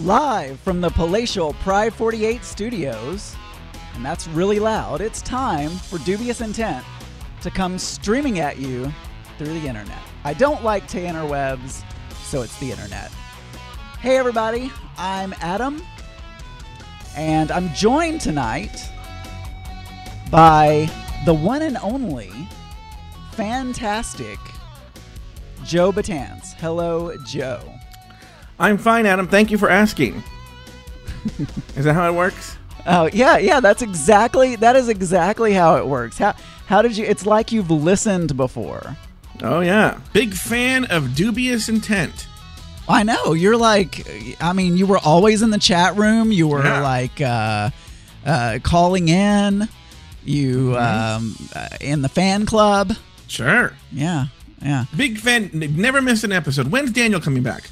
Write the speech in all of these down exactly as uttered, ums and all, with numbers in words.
Live from the palatial Pride forty-eight studios, and that's really loud, it's time for Dubious Intent to come streaming at you through the internet. I don't like to interwebs, so it's the internet. Hey everybody, I'm Adam, and I'm joined tonight by the one and only fantastic Joe Batanz. Hello, Joe. I'm fine, Adam. Thank you for asking. Is that how it works? Oh, yeah, yeah, that's exactly, that is exactly how it works. How how did you, it's like you've listened before. Oh, yeah. Big fan of Dubious Intent. I know. You're like, I mean, you were always in the chat room. You were yeah. like uh, uh, calling in. You mm-hmm. um, uh, in the fan club. Sure. Yeah, yeah. Big fan. Never missed an episode. When's Daniel coming back?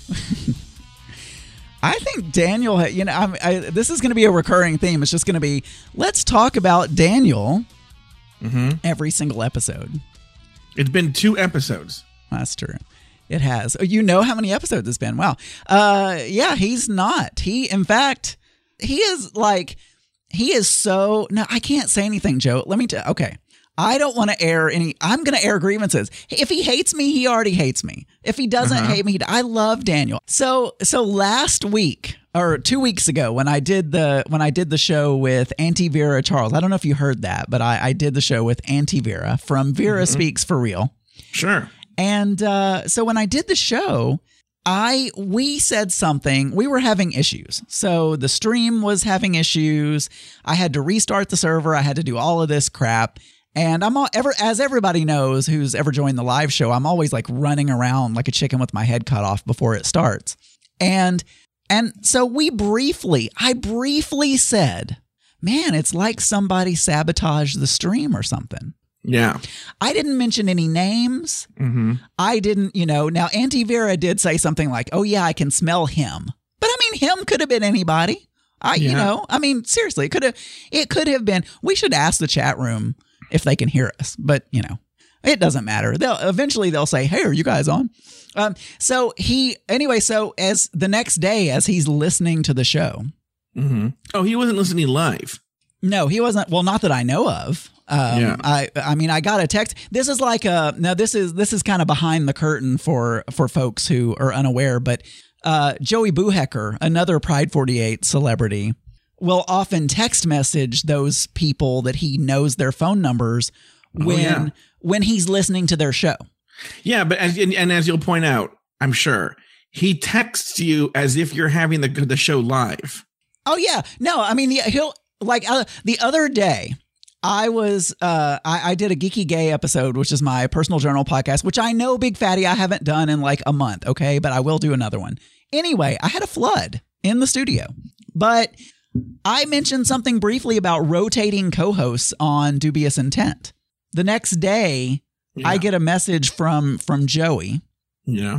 I think Daniel, you know, I, I, this is going to be a recurring theme. It's just going to be, let's talk about Daniel mm-hmm. every single episode. It's been two episodes. That's true. It has. You know how many episodes it's been. Wow. Uh, yeah, he's not. He, in fact, he is like, he is so, no, I can't say anything, Joe. Let me tell, okay. I don't want to air any, I'm going to air grievances. If he hates me, he already hates me. If he doesn't uh-huh. hate me, I love Daniel. So, so last week or two weeks ago when I did the, when I did the show with Auntie Vera Charles, I don't know if you heard that, but I, I did the show with Auntie Vera from Vera mm-hmm. Speaks for Real. Sure. And uh, so when I did the show, I we said something. We were having issues. So the stream was having issues. I had to restart the server. I had to do all of this crap. And I'm all, ever as everybody knows who's ever joined the live show, I'm always like running around like a chicken with my head cut off before it starts. And and so we briefly, I briefly said, man, it's like somebody sabotaged the stream or something. Yeah. I didn't mention any names. Mm-hmm. I didn't, you know, now Auntie Vera did say something like, oh yeah, I can smell him. But I mean, him could have been anybody. I, yeah. you know, I mean, seriously, it could have, it could have been, we should ask the chat room if they can hear us, but you know, it doesn't matter. They'll eventually they'll say, hey, are you guys on? Um, so he, anyway, so as the next day, as he's listening to the show. Mm-hmm. Oh, he wasn't listening live. No, he wasn't. Well, not that I know of. Um, yeah. I, I mean, I got a text. This is like a, now this is, this is kind of behind the curtain for, for folks who are unaware, but, uh, Joey Buhecker, another Pride forty-eight celebrity, will often text message those people that he knows their phone numbers when, oh, yeah. when he's listening to their show. Yeah. But as, and, and as you'll point out, I'm sure he texts you as if you're having the, the show live. Oh yeah. No, I mean, he'll like uh, the other day, I was, uh, I, I did a Geeky Gay episode, which is my personal journal podcast, which I know, Big Fatty, I haven't done in like a month. Okay. But I will do another one. Anyway, I had a flood in the studio, but I mentioned something briefly about rotating co-hosts on Dubious Intent. The next day, yeah. I get a message from, from Joey. Yeah.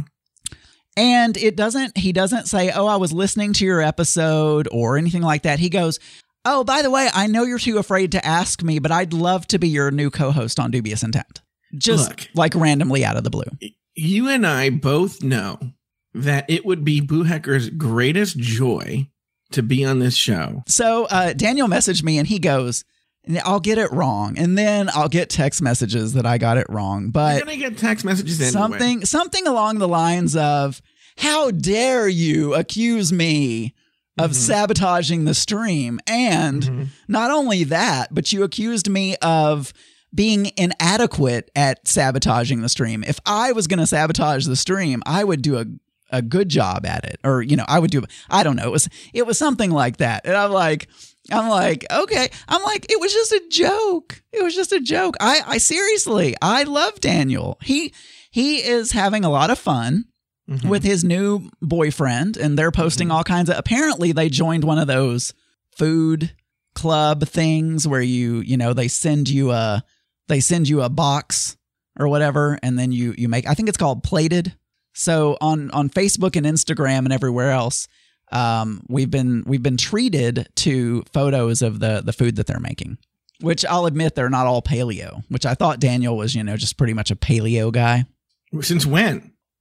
And it doesn't, he doesn't say, oh, I was listening to your episode or anything like that. He goes, oh, by the way, I know you're too afraid to ask me, but I'd love to be your new co-host on Dubious Intent. Just Look, like randomly out of the blue. You and I both know that it would be Buhecker's greatest joy to be on this show. So uh, Daniel messaged me and he goes, I'll get it wrong. And then I'll get text messages that I got it wrong. But you're going to get text messages anyway. Something, something along the lines of, how dare you accuse me of mm-hmm. sabotaging the stream. And mm-hmm. not only that, but you accused me of being inadequate at sabotaging the stream. If I was going to sabotage the stream, I would do a, a good job at it. Or, you know, I would do, I don't know. It was, it was something like that. And I'm like, I'm like, okay. I'm like, it was just a joke. It was just a joke. I, I seriously, I love Daniel. He, he is having a lot of fun. Mm-hmm. with his new boyfriend, and they're posting mm-hmm. all kinds of, apparently they joined one of those food club things where you, you know, they send you a, they send you a box or whatever. And then you, you make, I think it's called Plated. So on, on Facebook and Instagram and everywhere else, um, we've been, we've been treated to photos of the, the food that they're making, which I'll admit they're not all paleo, which I thought Daniel was, you know, just pretty much a paleo guy. Since when?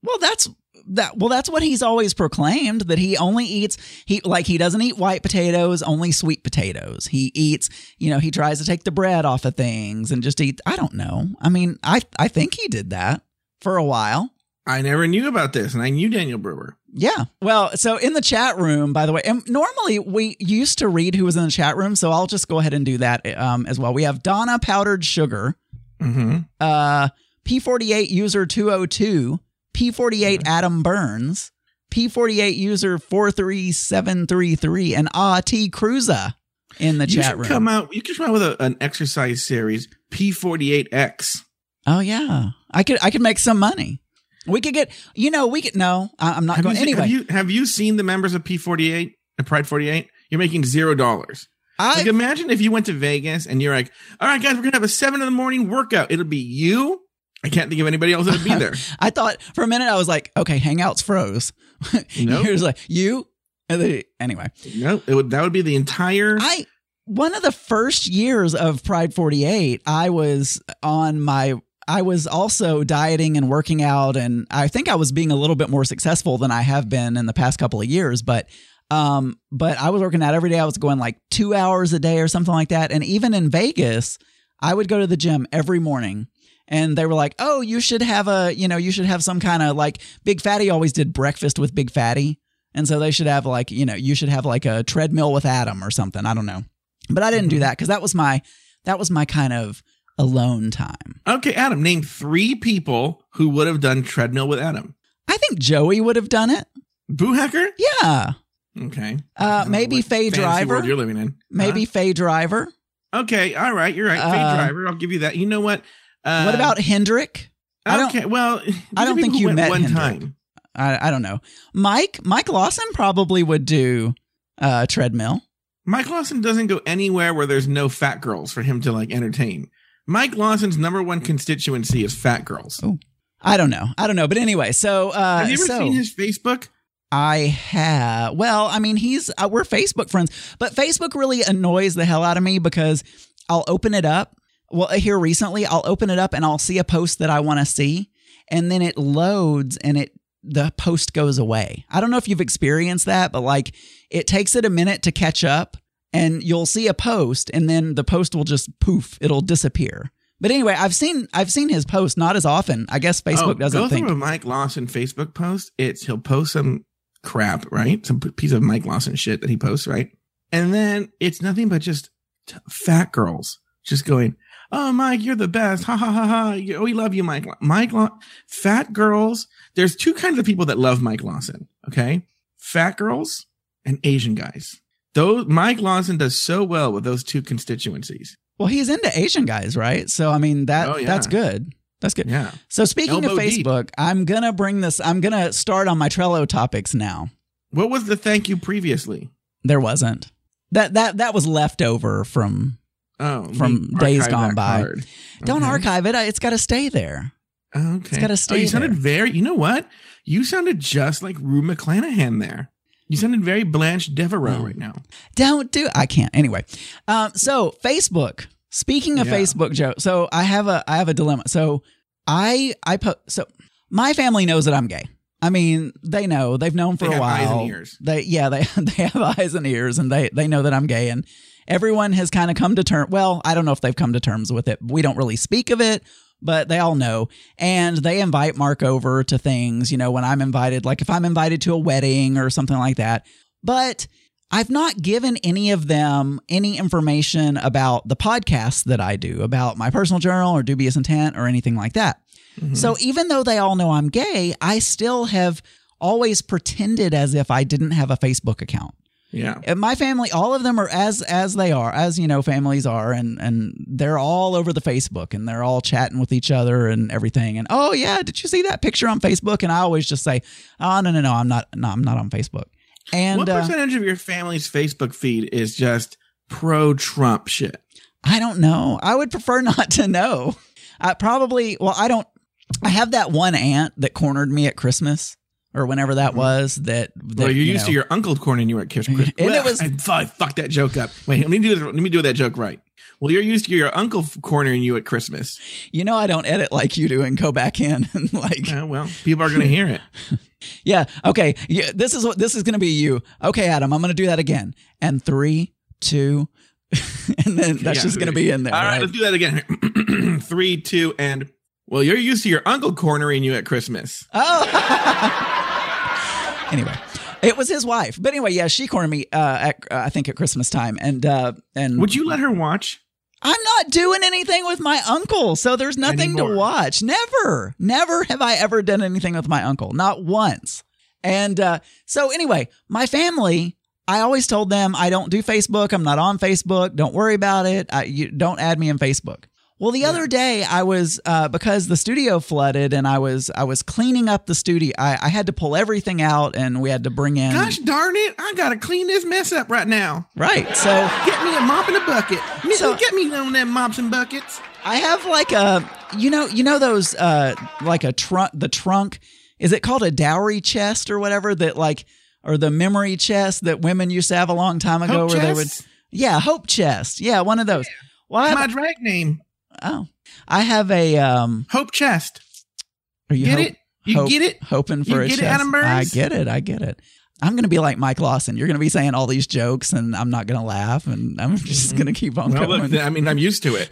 Well, that's that. Well, that's what he's always proclaimed, that he only eats he like he doesn't eat white potatoes, only sweet potatoes. He eats, you know, he tries to take the bread off of things and just eat. I don't know. I mean, I I think he did that for a while. I never knew about this, and I knew Daniel Brewer. Yeah. Well, so in the chat room, by the way, and normally we used to read who was in the chat room, so I'll just go ahead and do that um, as well. We have Donna Powdered Sugar, mm-hmm. uh, P forty-eight user two oh two, P forty-eight mm-hmm. Adam Burns, P forty-eight user four three seven three three, and Ah T Cruza in the you chat room. Come out, you could come out with a, an exercise series, P forty-eight X. Oh yeah, I could I could make some money. We could get, you know, we could, no, I'm not have going, you, anyway. Have you, have you seen the members of P forty-eight, uh, Pride forty-eight? You're making zero dollars. Like, imagine if you went to Vegas and you're like, all right, guys, we're going to have a seven in the morning workout. It'll be you. I can't think of anybody else that would be there. I thought for a minute, I was like, okay, Hangouts froze. Nope. He was like, you? And then, anyway. No, it would, that would be the entire. I, one of the first years of Pride forty-eight, I was on my, I was also dieting and working out, and I think I was being a little bit more successful than I have been in the past couple of years, but um, but I was working out every day. I was going like two hours a day or something like that. And even in Vegas, I would go to the gym every morning, and they were like, oh, you should have a, you know, you should have some kind of like Big Fatty always did breakfast with Big Fatty. And so they should have like, you know, you should have like a treadmill with Adam or something. I don't know. But I didn't do that because that was my, that was my kind of alone time. Okay, Adam, name three people who would have done treadmill with Adam. I think Joey would have done it. Boo Hacker? Yeah. Okay. Uh, maybe Faye Driver. World you're living in. Maybe huh? Faye Driver. Okay, all right, you're right. Faye Uh, Driver, I'll give you that. You know what? Uh, what about Hendrick? I don't, okay, well, I don't think you met one Hendrick. time. I, I don't know. Mike, Mike Lawson probably would do uh, treadmill. Mike Lawson doesn't go anywhere where there's no fat girls for him to like entertain. Mike Lawson's number one constituency is fat girls. Oh, I don't know. I don't know. But anyway, so uh, have you ever so, seen his Facebook? I have. Well, I mean, he's uh, we're Facebook friends, but Facebook really annoys the hell out of me because I'll open it up. Well, here recently, I'll open it up and I'll see a post that I want to see, and then it loads and it the post goes away. I don't know if you've experienced that, but like it takes it a minute to catch up. And you'll see a post, and then the post will just poof, it'll disappear. But anyway, I've seen I've seen his post, not as often. I guess Facebook oh, doesn't go think. Go through a Mike Lawson Facebook post. It's he'll post some crap, right? Some piece of Mike Lawson shit that he posts, right? And then it's nothing but just t- fat girls just going, "Oh, Mike, you're the best! Ha ha ha ha! Oh, we love you, Mike." Mike, Law- fat girls. There's two kinds of people that love Mike Lawson. Okay, fat girls and Asian guys. Those Mike Lawson does so well with those two constituencies. Well, he's into Asian guys, right? So I mean that oh, yeah. that's good. That's good. Yeah. So speaking Elbow of Facebook, deep. I'm gonna bring this. I'm gonna start on my Trello topics now. What was the thank you previously? There wasn't. That that that was leftover from oh from days gone by. Okay. Don't archive it. It's got to stay there. Okay. It's got to stay. Oh, you there. sounded very. You know what? You sounded just like Rue McClanahan there. You sounded very Blanche Devereaux right now. Don't do. I can't. Anyway, um, so Facebook. Speaking of Yeah. Facebook, Joe. So I have a I have a dilemma. So I I po- so my family knows that I'm gay. I mean, they know. They've known for They a have while. eyes and ears. They yeah they they have eyes and ears, and they they know that I'm gay, and everyone has kind of come to terms. Well, I don't know if they've come to terms with it. We don't really speak of it. But they all know, and they invite Mark over to things, you know, when I'm invited, like if I'm invited to a wedding or something like that. But I've not given any of them any information about the podcasts that I do, about my personal journal or Dubious Intent or anything like that. Mm-hmm. So even though they all know I'm gay, I still have always pretended as if I didn't have a Facebook account. Yeah. And my family, all of them are as as they are, as you know, families are, and and they're all over the Facebook, and they're all chatting with each other and everything. And oh yeah, did you see that picture on Facebook? And I always just say, oh no no no, I'm not no I'm not on Facebook. And what percentage uh, of your family's Facebook feed is just pro-Trump shit? I don't know. I would prefer not to know. I probably well, I don't. I have that one aunt that cornered me at Christmas. Or whenever that was, that, that well, you're you used know. to your uncle corning you at Christmas. And well, it was, I, I fucked that joke up. Wait, let me do this, let me do that joke right. Well, you're used to your uncle cornering you at Christmas. You know, I don't edit like you do and go back in and like. Uh, well, people are going to hear it. Yeah. Okay. Yeah, this is what this is going to be. You. Okay, Adam. I'm going to do that again. And three, two, and then that's Yeah. just going to be in there. All right, right? let's do that again. Three, two, and well, you're used to your uncle cornering you at Christmas. Oh. Anyway. It was his wife, but anyway, yeah, she cornered me. Uh, at, uh, I think at Christmas time, and uh, and Would you let her watch? I'm not doing anything with my uncle, so there's nothing Anymore. to watch. Never, never have I ever done anything with my uncle, not once. And uh, so anyway, my family, I always told them I don't do Facebook. I'm not on Facebook. Don't worry about it. I, you don't add me on Facebook. Well, the yeah. other day I was uh, because the studio flooded and I was I was cleaning up the studio. I, I had to pull everything out and we had to bring in. Gosh darn it! I gotta clean this mess up right now. Right. So get me a mop and a bucket. So, get me one of them mops and buckets. I have like a you know you know those uh, like a trunk the trunk. Is it called a dowry chest or whatever that like or the memory chest that women used to have a long time ago Hope where chest? they would yeah hope chest yeah one of those. Yeah. Well, I have, my drag name. Oh, I have a um, Hope chest. Are you get hope, it? You hope, get it? Hoping for you a get chest. It, Adam Burns? I get it. I get it. I'm going to be like Mike Lawson. You're going to be saying all these jokes, and I'm not going to laugh, and I'm just mm-hmm. going to keep on well, going. Look, I mean, I'm used to it.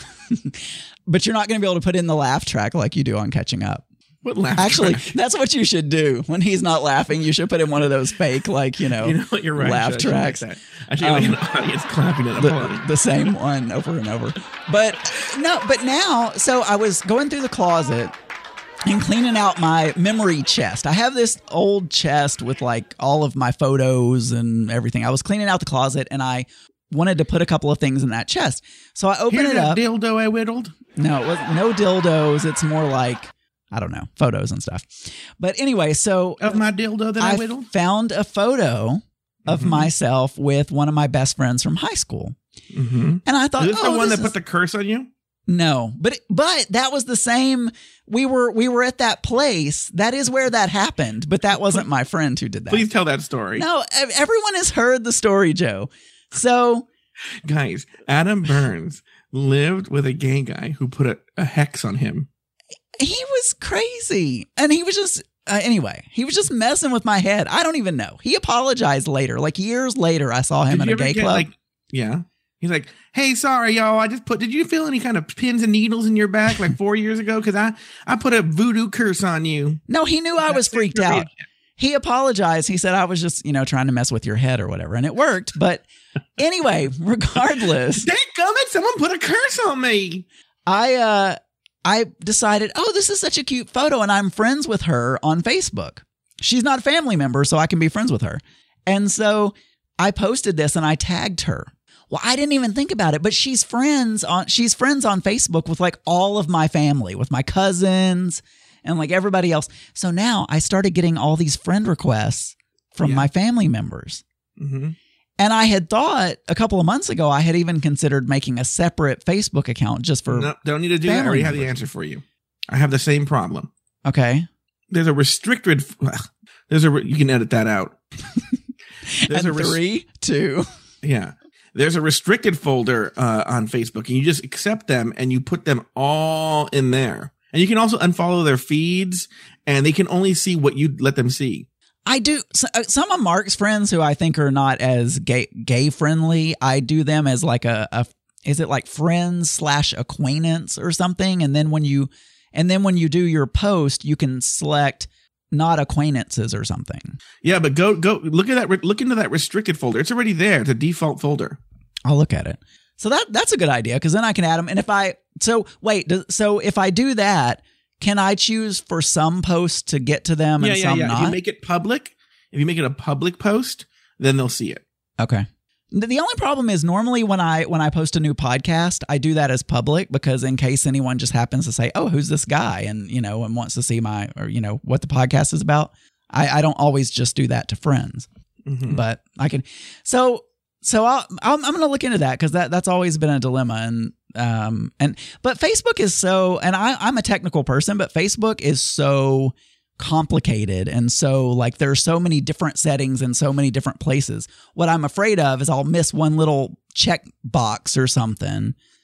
But you're not going to be able to put in the laugh track like you do on Catching Up. What laugh Actually, track? That's what you should do. When he's not laughing, you should put in one of those fake, like, you know, you know what, you're right. laugh I tracks. Like I should um, like an audience clapping and applauding. The, the same one over and over. But no, but now, so I was going through the closet and cleaning out my memory chest. I have this old chest with like all of my photos and everything. I was cleaning out the closet and I wanted to put a couple of things in that chest. So I opened Here's it up. Dildo I whittled? No, it was no dildos. It's more like, I don't know, photos and stuff. But anyway, so of my dildo that I, I whittled? found a photo of mm-hmm. myself with one of my best friends from high school. Mm-hmm. And I thought, is this oh, the one this that is... put the curse on you? No, but but that was the same. We were we were at that place. That is where that happened. But that wasn't my friend who did that. Please tell that story. No, everyone has heard the story, Joe. So, guys, Adam Burns lived with a gay guy who put a, a hex on him. He was crazy. And he was just, uh, anyway, he was just messing with my head. I don't even know. He apologized later. Like years later, I saw him did in a gay get, club. Like, yeah. He's like, hey, sorry, y'all. I just put, did you feel any kind of pins and needles in your back like four years ago? Because I, I put a voodoo curse on you. No, he knew I was freaked out. He apologized. He said I was just, you know, trying to mess with your head or whatever. And it worked. But anyway, regardless. Dadgummit, someone put a curse on me. I, uh, I decided, oh, this is such a cute photo, and I'm friends with her on Facebook. She's not a family member, so I can be friends with her. And so I posted this and I tagged her. Well, I didn't even think about it, but she's friends on she's friends on Facebook with like all of my family, with my cousins and like everybody else. So now I started getting all these friend requests from yeah. my family members. Mm-hmm. And I had thought a couple of months ago, I had even considered making a separate Facebook account just for. No, don't need to do that. I already have the answer for you. I have the same problem. Okay. There's a restricted. There's a. You can edit that out. There's and a res- three, two. Yeah. There's a restricted folder uh, on Facebook, and you just accept them and you put them all in there. And you can also unfollow their feeds, and they can only see what you let them see. I do. Some of Mark's friends who I think are not as gay, gay friendly, I do them as like a, a is it like friends slash acquaintance or something? And then when you, and then when you do your post, you can select not acquaintances or something. Yeah, but go, go look at that. Look into that restricted folder. It's already there. It's a default folder. I'll look at it. So that, that's a good idea. Cause then I can add them. And if I, so wait, so if I do that, can I choose for some posts to get to them yeah, and yeah, some yeah. not? If you make it public, if you make it a public post, then they'll see it. Okay. The only problem is normally when I when I post a new podcast, I do that as public because in case anyone just happens to say, "Oh, who's this guy?" and you know, and wants to see my or you know what the podcast is about, I, I don't always just do that to friends. Mm-hmm. But I can. So so I'll, I'm I'm going to look into that because that that's always been a dilemma and. Um and but Facebook is so and I, I'm a technical person, but Facebook is so complicated and so like there are so many different settings and so many different places. What I'm afraid of is I'll miss one little check box or something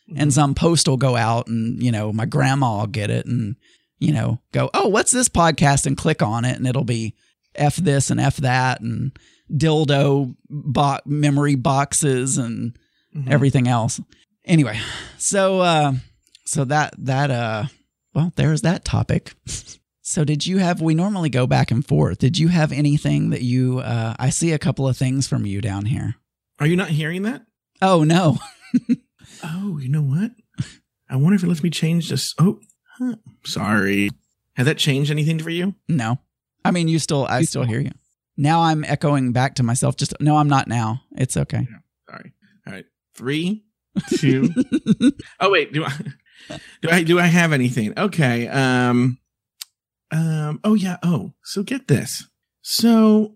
and some post will go out and, you know, my grandma will get it and, you know, go, oh, what's this podcast? And click on it and it'll be F this and F that and dildo bo- memory boxes and mm-hmm. everything else. Anyway, so, uh, so that, that, uh, well, there's that topic. So did you have, we normally go back and forth. Did you have anything that you, uh, I see a couple of things from you down here. Are you not hearing that? Oh, no. Oh, you know what? I wonder if it lets me change this. Oh, huh. Sorry. Has that changed anything for you? No. I mean, you still, I still hear you. Now I'm echoing back to myself. Just, no, I'm not now. It's okay. Yeah, sorry. All right. Three, two. Oh, wait. Do I, do I, do I have anything? Okay. Um, um, oh yeah. Oh, so get this. So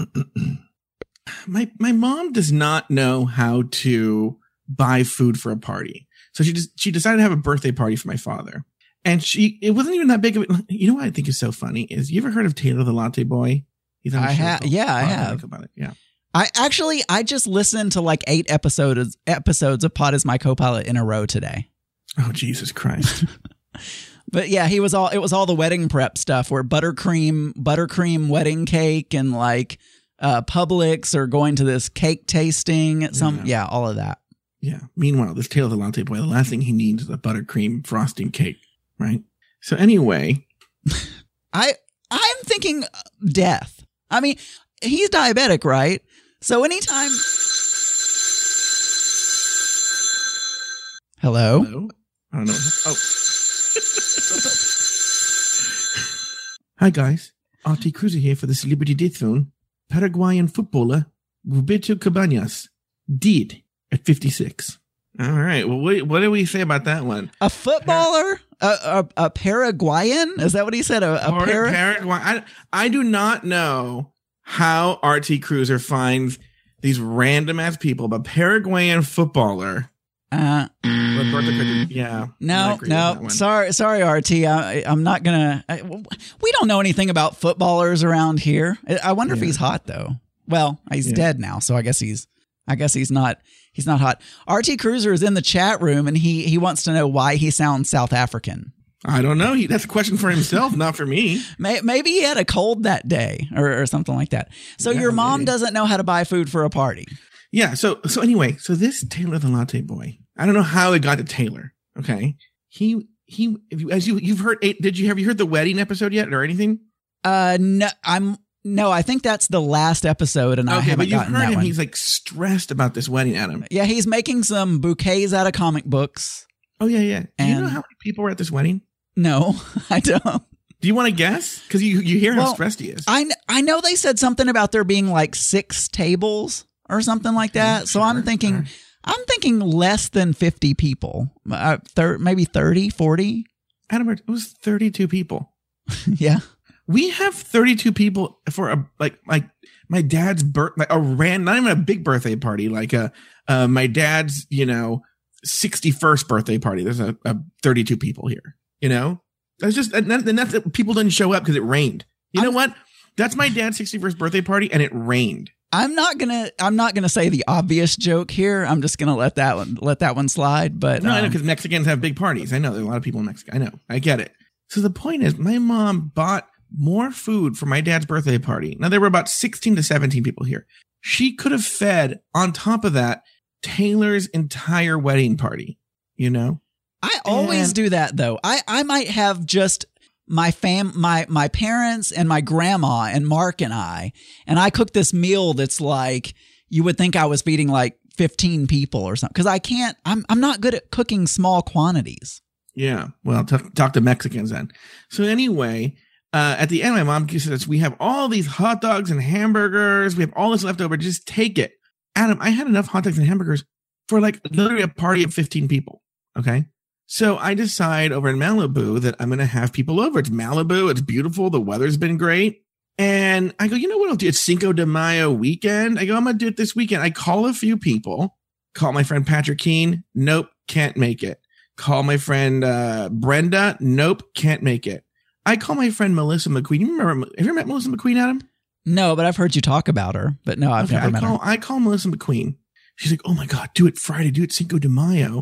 my, my mom does not know how to buy food for a party. So she just, she decided to have a birthday party for my father. And she, it wasn't even that big of it. You know what I think is so funny is, you ever heard of Taylor the Latte Boy? He's on I have. Yeah, I have. About it. Yeah. I actually, I just listened to like eight episodes, episodes of Pod is My Copilot in a row today. Oh, Jesus Christ. But yeah, he was all, it was all the wedding prep stuff where buttercream, buttercream wedding cake and like uh, Publix or going to this cake tasting at some, yeah. yeah, all of that. Yeah. Meanwhile, this Taylor the Latte Boy, the last thing he needs is a buttercream frosting cake, right? So anyway. I, I'm thinking death. I mean, he's diabetic, right? So anytime. Hello? Hello? I don't know. Oh. Hi, guys. R T Cruiser here for the Celebrity Death Zone. Paraguayan footballer Roberto Cabanas died at fifty-six. All right. Well, what, what do we say about that one? A footballer? A, a, a Paraguayan? Is that what he said? A, a Par- Paraguay? I, I do not know how R T Cruiser finds these random ass people, but Paraguayan footballer. Uh, Roberto Cabanas. Yeah. No, no. Sorry, sorry, R T. I, I'm not gonna. I, we don't know anything about footballers around here. I wonder yeah. if he's hot though. Well, he's yeah. dead now, so I guess he's. I guess he's not. He's not hot. R T Cruiser is in the chat room, and he he wants to know why he sounds South African. I don't know. He, that's a question for himself, not for me. Maybe he had a cold that day, or, or something like that. So yeah, your mom maybe. doesn't know how to buy food for a party. Yeah. So so anyway, so this Taylor the Latte Boy. I don't know how it got to Taylor. Okay, he he. If you, as you you've heard, did you have you heard the wedding episode yet or anything? Uh, no. I'm. No, I think that's the last episode, and okay, I haven't but you've gotten heard that him. one. He's like stressed about this wedding, Adam. Yeah, he's making some bouquets out of comic books. Oh yeah, yeah. Do and you know how many people were at this wedding? No, I don't. Do you want to guess? Because you you hear well, how stressed he is. I I know they said something about there being like six tables or something like that. Sure, so I'm thinking, sure. I'm thinking less than fifty people, uh, thir- maybe thirty, forty. Adam, it was thirty-two people. Yeah. We have thirty-two people for a like like my dad's birth, like a ran not even a big birthday party, like a uh, my dad's you know sixty-first birthday party. There's a, a thirty-two people here. You know, that's just and, that, and that's people didn't show up because it rained. You I'm, know what? That's my dad's sixty-first birthday party, and it rained. I'm not gonna I'm not gonna say the obvious joke here. I'm just gonna let that one let that one slide. But no, um, I know because Mexicans have big parties. I know there's a lot of people in Mexico. I know, I get it. So the point is, my mom bought more food for my dad's birthday party. Now there were about sixteen to seventeen people here. She could have fed on top of that Taylor's entire wedding party, you know? I always and, do that though. I, I might have just my fam, my, my parents and my grandma and Mark and I, and I cook this meal that's like, you would think I was feeding like fifteen people or something. Cause I can't, I'm, I'm not good at cooking small quantities. Yeah. Well, t- talk to Mexicans then. So anyway, Uh, at the end, my mom says, we have all these hot dogs and hamburgers. We have all this left over. Just take it. Adam, I had enough hot dogs and hamburgers for like literally a party of fifteen people. Okay. So I decide over in Malibu that I'm going to have people over. It's Malibu. It's beautiful. The weather's been great. And I go, you know what I'll do? It's Cinco de Mayo weekend. I go, I'm going to do it this weekend. I call a few people. Call my friend Patrick Keene. Nope. Can't make it. Call my friend uh, Brenda. Nope. Can't make it. I call my friend Melissa McQueen. You remember, have you ever met Melissa McQueen, Adam? No, but I've heard you talk about her. But no, I've okay, never I met call, her. I call Melissa McQueen. She's like, oh my God, do it Friday. Do it Cinco de Mayo.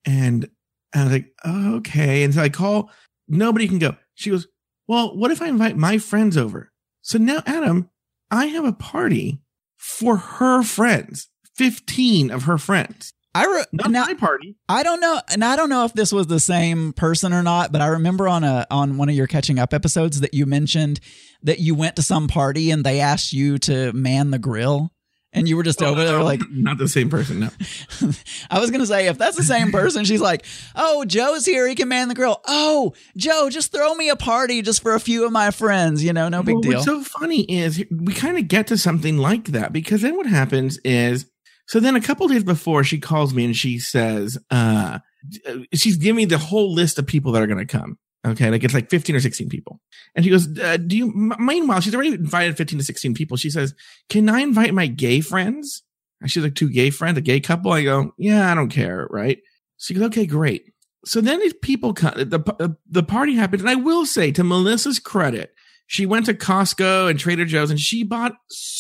And I was like, oh, okay. And so I call, nobody can go. She goes, well, what if I invite my friends over? So now, Adam, I have a party for her friends, fifteen of her friends. I re- Not now, my party. I don't know, and I don't know if this was the same person or not, but I remember on a on one of your catching up episodes that you mentioned that you went to some party and they asked you to man the grill. And you were just oh, over there no, like... Not the same person, no. I was going to say, if that's the same person, she's like, oh, Joe's here. He can man the grill. Oh, Joe, just throw me a party just for a few of my friends. You know, no big well, deal. What's so funny is we kind of get to something like that because then what happens is... So then a couple days before, she calls me and she says... uh she's giving me the whole list of people that are going to come. Okay, like it's like fifteen or sixteen people. And she goes, uh, do you, m- meanwhile, she's already invited fifteen to sixteen people. She says, can I invite my gay friends? And she's like, two gay friends, a gay couple. I go, yeah, I don't care. Right. She goes, okay, great. So then these people come, the, the party happened. And I will say to Melissa's credit, she went to Costco and Trader Joe's and she bought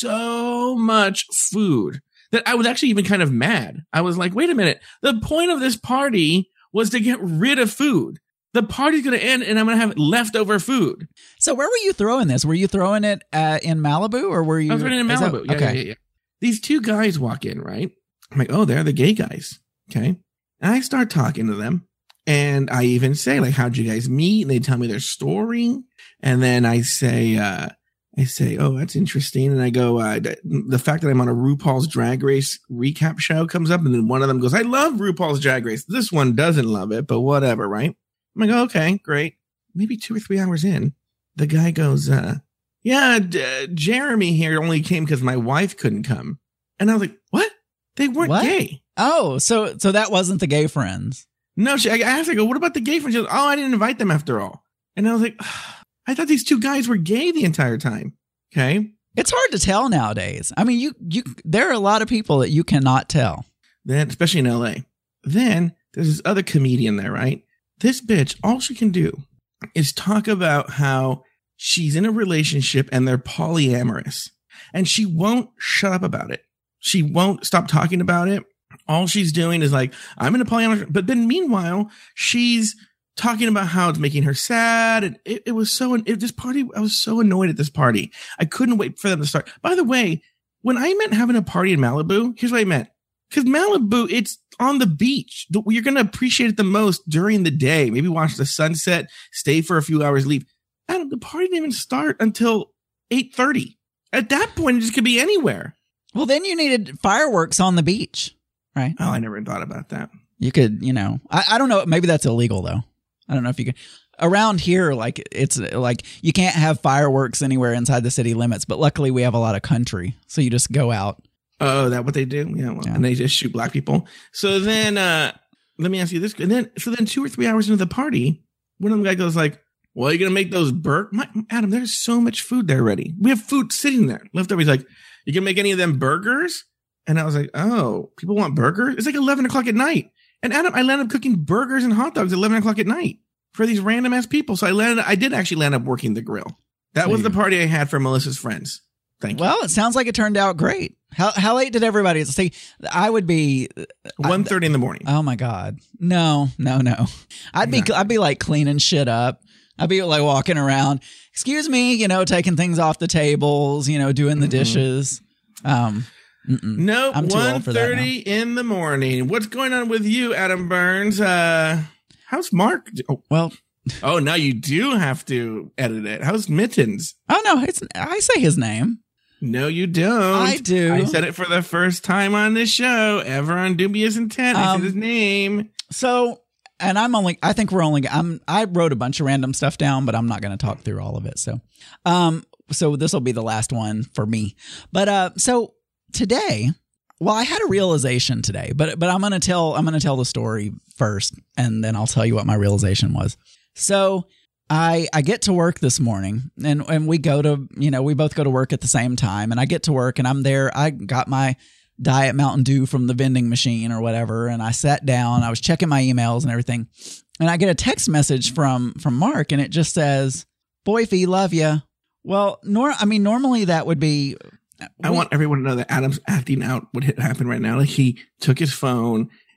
so much food that I was actually even kind of mad. I was like, wait a minute. The point of this party was to get rid of food. The party's going to end and I'm going to have leftover food. So where were you throwing this? Were you throwing it uh, in Malibu or were you? I was throwing it in Malibu. That, yeah, okay. Yeah, yeah, yeah. These two guys walk in, right? I'm like, oh, they're the gay guys. Okay. And I start talking to them. And I even say, like, how'd you guys meet? And they tell me their story. And then I say, uh, I say, oh, that's interesting. And I go, uh, the fact that I'm on a RuPaul's Drag Race recap show comes up. And then one of them goes, I love RuPaul's Drag Race. This one doesn't love it, but whatever, right? I'm like, oh, okay, great. Maybe two or three hours in, the guy goes, uh, yeah, D- Jeremy here only came because my wife couldn't come. And I was like, what? They weren't what? gay. Oh, so so that wasn't the gay friends. No, she, I asked her, I go, what about the gay friends? She goes, oh, I didn't invite them after all. And I was like, I thought these two guys were gay the entire time. Okay. It's hard to tell nowadays. I mean, you you there are a lot of people that you cannot tell. Then, especially in L A. Then there's this other comedian there, right? This bitch, all she can do is talk about how she's in a relationship and they're polyamorous. And she won't shut up about it. She won't stop talking about it. All she's doing is like, I'm in a polyamorous. But then meanwhile, she's talking about how it's making her sad. And it, it was so, it, this party, I was so annoyed at this party. I couldn't wait for them to start. By the way, when I meant having a party in Malibu, here's what I meant. Because Malibu, it's on the beach. You're going to appreciate it the most during the day. Maybe watch the sunset, stay for a few hours, leave. Adam, the party didn't even start until eight thirty. At that point, it just could be anywhere. Well, then you needed fireworks on the beach, right? Oh, I never thought about that. You could, you know, I, I don't know. Maybe that's illegal, though. I don't know if you can. Around here, like, it's like you can't have fireworks anywhere inside the city limits. But luckily, we have a lot of country. So you just go out. Oh, that what they do? Yeah, well, yeah. And they just shoot black people. So then, uh, let me ask you this. And then, so then two or three hours into the party, one of them guy goes like, well, are you going to make those burgers? Adam, there's so much food there already. We have food sitting there left over. He's like, you can make any of them burgers? And I was like, oh, people want burgers? It's like eleven o'clock at night. And Adam, I landed up cooking burgers and hot dogs at eleven o'clock at night for these random ass people. So I landed, I did actually land up working the grill. That was the party I had for Melissa's friends. Thank you. Well, it sounds like it turned out great. How how late did everybody see? I would be one thirty in the morning. Oh my God. No, no, no. I'd be no. I'd be like cleaning shit up. I'd be like walking around, excuse me, you know, taking things off the tables, you know, doing the mm-hmm. dishes. Um Nope, one thirty in the morning. What's going on with you, Adam Burns? Uh how's Mark? Oh. Well, oh, now you do have to edit it. How's Mittens? Oh no, it's I say his name. No, you don't. I do. I said it for the first time on this show, ever on Dubious Intent. I um, said his name. So, and I'm only, I think we're only, I'm, I wrote a bunch of random stuff down, but I'm not going to talk through all of it. So, um, so this will be the last one for me. But, uh, so today, well, I had a realization today, but, but I'm going to tell, I'm going to tell the story first, and then I'll tell you what my realization was. So, I, I get to work this morning and, and we go to, you know, we both go to work at the same time, and I get to work and I'm there. I got my Diet Mountain Dew from the vending machine or whatever. And I sat down, I was checking my emails and everything. And I get a text message from, from Mark, and it just says, "Boyfie, love ya." Well, nor, I mean, normally that would be. I we, want everyone to know that Adam's acting out what had happened right now. Like, he took his phone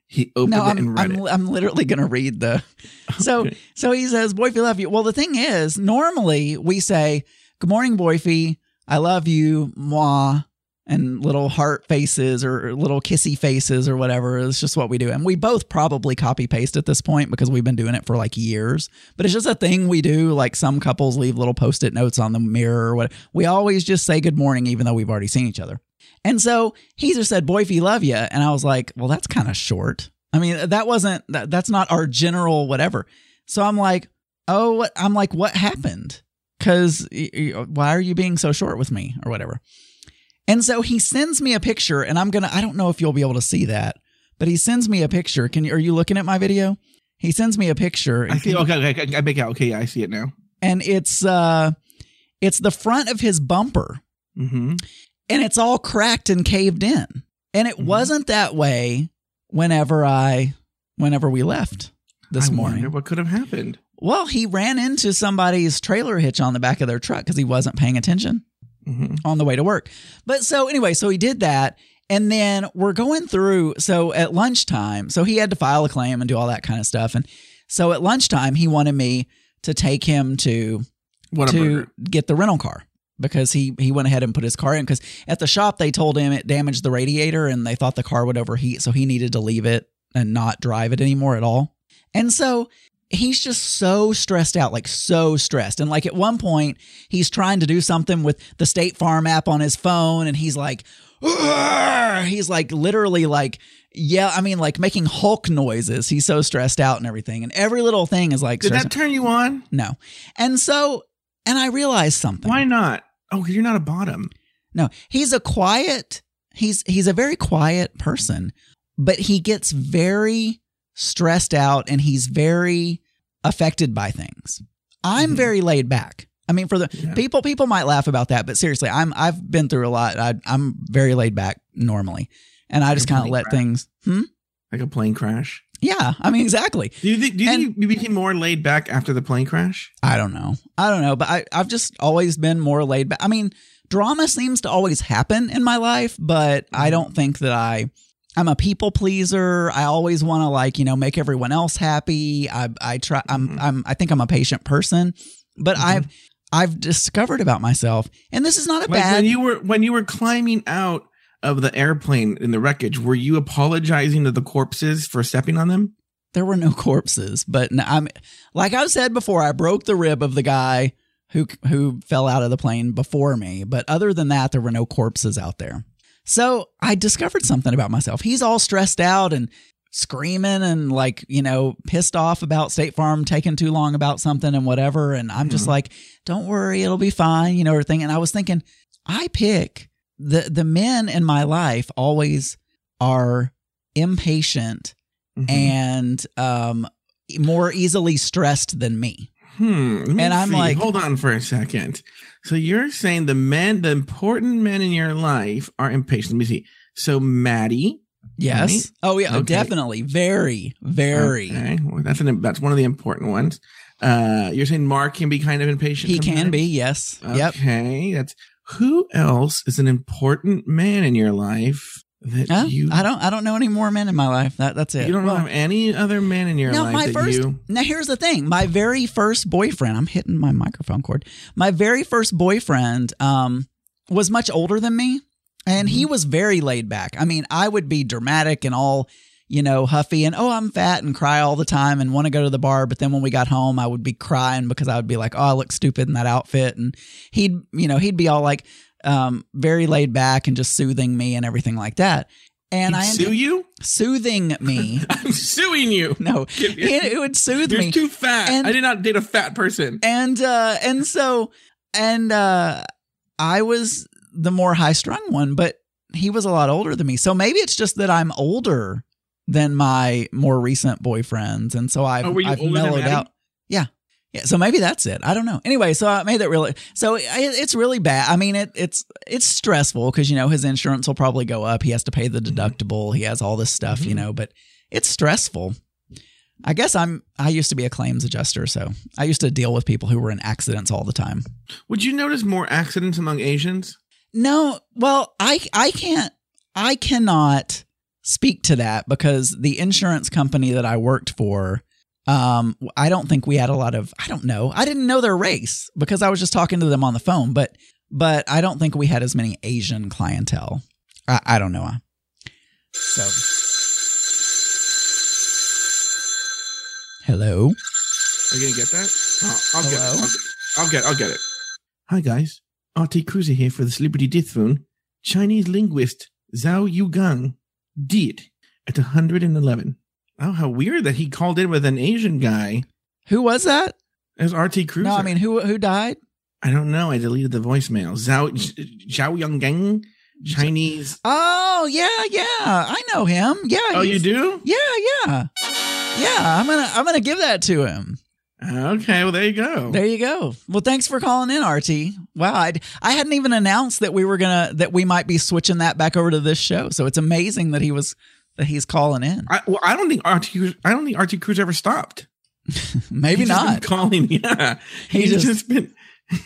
He opened no, it I'm, and read I'm, it. I'm literally going to read the. So, Okay. so he says, Boyfie, love you. Well, the thing is, normally we say, good morning, Boyfie. I love you, moi, and little heart faces or little kissy faces or whatever. It's just what we do. And we both probably copy paste at this point because we've been doing it for like years. But it's just a thing we do. Like some couples leave little post-it notes on the mirror or what. We always just say good morning, even though we've already seen each other. And so he just said, Boyfie, love you. And I was like, well, that's kind of short. I mean, that wasn't, that, that's not our general whatever. So I'm like, oh, what? I'm like, what happened? Because why are you being so short with me or whatever? And so he sends me a picture, and I'm going to, I don't know if you'll be able to see that, but he sends me a picture. Can you, are you looking at my video? He sends me a picture. I see. Okay, okay, I make out. Okay, yeah, I see it now. And it's, uh, it's the front of his bumper, Mm-hmm. and it's all cracked and caved in. And it Mhm. wasn't that way whenever I, whenever we left this I morning. wonder what could have happened. Well, he ran into somebody's trailer hitch on the back of their truck because he wasn't paying attention Mm-hmm. on the way to work. But so anyway, so he did that. And then we're going through. So at lunchtime, so he had to file a claim and do all that kind of stuff. And so at lunchtime, he wanted me to take him to, What a to burger. get the rental car because he, he went ahead and put his car in because at the shop, they told him it damaged the radiator and they thought the car would overheat. So he needed to leave it and not drive it anymore at all. And so he's just so stressed out, like so stressed. And like at one point, he's trying to do something with the State Farm app on his phone. And he's like, "Argh!" He's like literally like, yeah, I mean, like making Hulk noises. He's so stressed out and everything. And every little thing is like, Did stressing- that turn you on? no. And so, and I realized something. Why not? Oh, because you're not a bottom. No, he's a quiet, he's, he's a very quiet person, but he gets very stressed out and he's very affected by things. I'm Mhm. very laid back. I mean, for the Yeah. people, people might laugh about that, but seriously, I'm, I've been through a lot. I, I'm very laid back normally. And I just kind of plane let crash. things, hmm? Like a plane crash. Yeah. I mean, exactly. Do you think, do you, And- think you became more laid back after the plane crash? I don't know. I don't know, but I, I've just always been more laid back. I mean, drama seems to always happen in my life, but I don't think that I, I'm a people pleaser. I always want to like, you know, make everyone else happy. I, I try, I'm, Mhm. I'm, I think I'm a patient person, but Mhm. I've, I've discovered about myself, and this is not a Like bad. when you were when you were climbing out of the airplane in the wreckage, were you apologizing to the corpses for stepping on them? There were no corpses, but no, I'm like I've said before, I broke the rib of the guy who who fell out of the plane before me. But other than that, there were no corpses out there. So I discovered something about myself. He's all stressed out and screaming and like, you know, pissed off about State Farm taking too long about something and whatever. And I'm just Mhm. like, don't worry, it'll be fine, you know, everything. And I was thinking, I pick the the men in my life always are impatient Mhm. and um, more easily stressed than me. Hmm. let me And I'm see. like- hold on for a second. So you're saying the men, the important men in your life are impatient. Let me see. So Maddie. Yes. Right? Oh, yeah. Okay. Definitely. Very, very. Okay. Well, that's an that's one of the important ones. Uh, you're saying Mark can be kind of impatient. He can sometimes? be. Yes. Yep. Okay. That's who else is an important man in your life that Uh, you I don't. I don't know any more men in my life. That that's it. you don't Well, have any other man in your no, life my that first. you Now here's the thing. My very first boyfriend. I'm hitting my microphone cord. My very first boyfriend um was much older than me, and he was very laid back. I mean, I would be dramatic and all, you know, huffy and oh, I'm fat and cry all the time and want to go to the bar. But then when we got home, I would be crying because I would be like, oh, I look stupid in that outfit, and he'd, you know, he'd be all like, um, very laid back and just soothing me and everything like that. And He'd I sue ended, you? soothing me. I'm suing you. No, Give me- it, it would soothe You're me. too fat. And- I did not date a fat person. and uh and so and uh I was the more high strung one, but he was a lot older than me. So maybe it's just that I'm older than my more recent boyfriends, and so I've, Oh, were you I've older than mellowed Maddie? out. Yeah. Yeah, so maybe that's it. I don't know. Anyway, so I made that really. So it, it's really bad. I mean, it, it's it's stressful because you know his insurance will probably go up. He has to pay the deductible. He has all this stuff, Mhm. you know. But it's stressful. I guess I'm. I used to be a claims adjuster, so I used to deal with people who were in accidents all the time. Would you notice more accidents among Asians? No, well, I I can't. I cannot speak to that because the insurance company that I worked for, um, I don't think we had a lot of, I don't know. I didn't know their race because I was just talking to them on the phone, but, but I don't think we had as many Asian clientele. I, I don't know. So, hello. Are you going to get that? Oh, I'll Hello? get it. I'll get, I'll get I'll get it. Hi, guys. R T Cruiser here for the Celebrity Death Phone. Chinese linguist Zhao Yugang did at one hundred eleven. Oh, how weird that he called in with an Asian guy. Who was that? As R T Cruiser. No, I mean, who who died? I don't know. I deleted the voicemail. Zhao, Zhao Yugang, Chinese. Oh, yeah, yeah. I know him. Yeah. Oh, you he's- do? Yeah, yeah. Yeah, I'm going to I'm going to give that to him. Okay, well, there you go. There you go. Well, thanks for calling in, R T. Wow, I I hadn't even announced that we were going to that we might be switching that back over to this show. So it's amazing that he was that he's calling in. I, well, I don't think R T Cruiser, I don't think R T Cruiser ever stopped. Maybe He's just been not. calling. Yeah, He he's just- just, been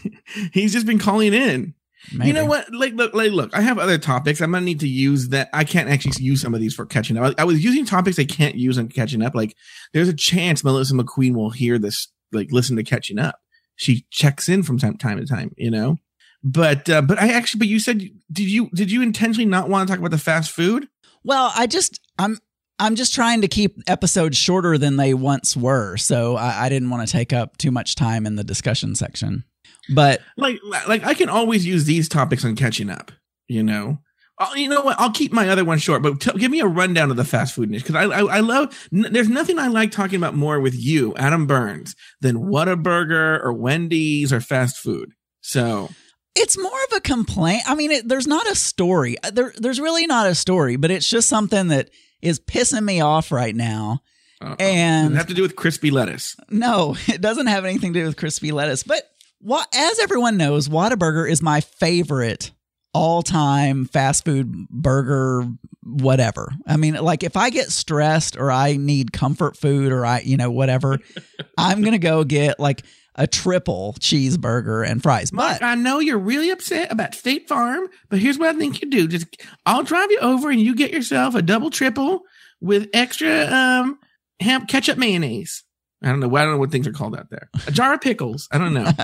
he's just been calling in. Maybe. You know what? Like, look, like, look. I have other topics. I'm gonna need to use that. I can't actually use some of these for catching up. I, I was using topics I can't use on catching up. Like, there's a chance Melissa McQueen will hear this. Like, listen to catching up. She checks in from time, time to time. You know, but uh, but I actually. But you said did you did you intentionally not want to talk about the fast food? Well, I just I'm I'm just trying to keep episodes shorter than they once were, so I, I didn't want to take up too much time in the discussion section. But Like, like I can always use these topics on catching up. You know, I'll, you know what? I'll keep my other one short, but t- give me a rundown of the fast food niche because I, I I love. N- there's nothing I like talking about more with you, Adam Burns, than Whataburger or Wendy's or fast food. So it's more of a complaint. I mean, it, there's not a story. There, there's really not a story, but it's just something that is pissing me off right now. uh, And does it have to do with crispy lettuce? no, it doesn't have anything to do with crispy lettuce. But what, as everyone knows, Whataburger is my favorite all-time fast food burger, whatever. I mean, like if I get stressed or I need comfort food or I, you know, whatever, I'm gonna go get like a triple cheeseburger and fries. Mark, But I know you're really upset about State Farm, but here's what I think you do: just I'll drive you over and you get yourself a double triple with extra um ham ketchup mayonnaise. I don't know. I don't know what things are called out there. A jar of pickles. I don't know.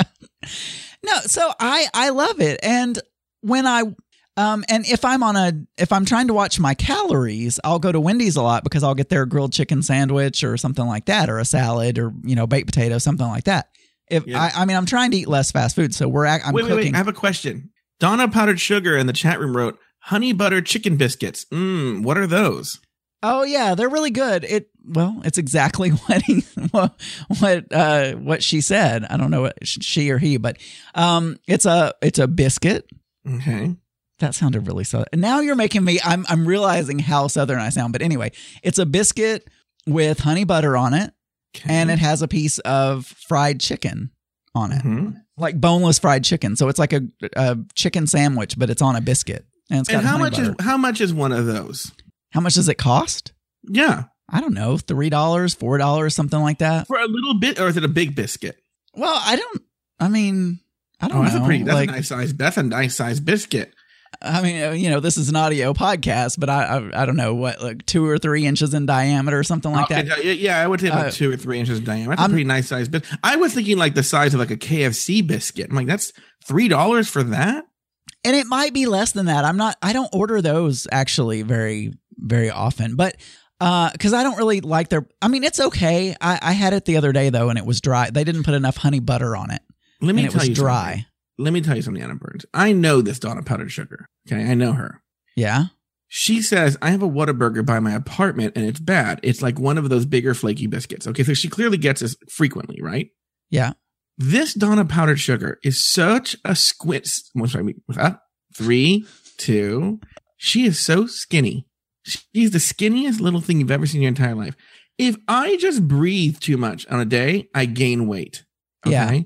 no, so I I love it, and when I um and if I'm on a if I'm trying to watch my calories, I'll go to Wendy's a lot because I'll get their grilled chicken sandwich or something like that, or a salad, or you know baked potato, something like that. If Yeah. I I mean I'm trying to eat less fast food, so we're at, I'm wait, wait, cooking. wait. I have a question. Donna Powdered Sugar in the chat room wrote honey butter chicken biscuits. Mmm. What are those? Oh yeah, they're really good. It well, it's exactly what he what what, uh, what she said. I don't know what she or he, but um, it's a it's a biscuit. Okay. That sounded really southern. Now you're making me. I'm I'm realizing how southern I sound. But anyway, it's a biscuit with honey butter on it, Okay. and it has a piece of fried chicken on it, Mhm. like boneless fried chicken. So it's like a, a chicken sandwich, but it's on a biscuit, and it's got And how honey much butter. is how much is one of those? How much does it cost? Yeah, I don't know, three dollars, four dollars, something like that. for a little bit, or is it a big biscuit? Well, I don't. I mean, I don't Oh, that's know. a pretty. That's like, a nice size. That's a nice size biscuit. I mean, uh, you know, this is an audio podcast, but I, I, I don't know what, like two or three inches in diameter or something like Okay, that. yeah, yeah, I would say about Uh, two or three inches in diameter. That's I'm- a pretty nice size biscuit. I was thinking like the size of like a K F C biscuit. I'm like, that's three dollars for that. And it might be less than that. I'm not. I don't order those actually very, very often, but uh, because I don't really like their. I mean, it's okay. I, I had it the other day though, and it was dry. They didn't put enough honey butter on it, Let me and it tell was you dry. something. Let me tell you something, Anna Burns. I know this Donna Powdered Sugar. Okay, I know her. Yeah. She says, I have a Whataburger by my apartment and it's bad. It's like one of those bigger flaky biscuits. Okay, so she clearly gets this frequently, right? Yeah. This Donna Powdered Sugar is such a squint. What's I mean? Uh, three, two. She is so skinny. She's the skinniest little thing you've ever seen in your entire life. If I just breathe too much on a day, I gain weight. Okay? Yeah.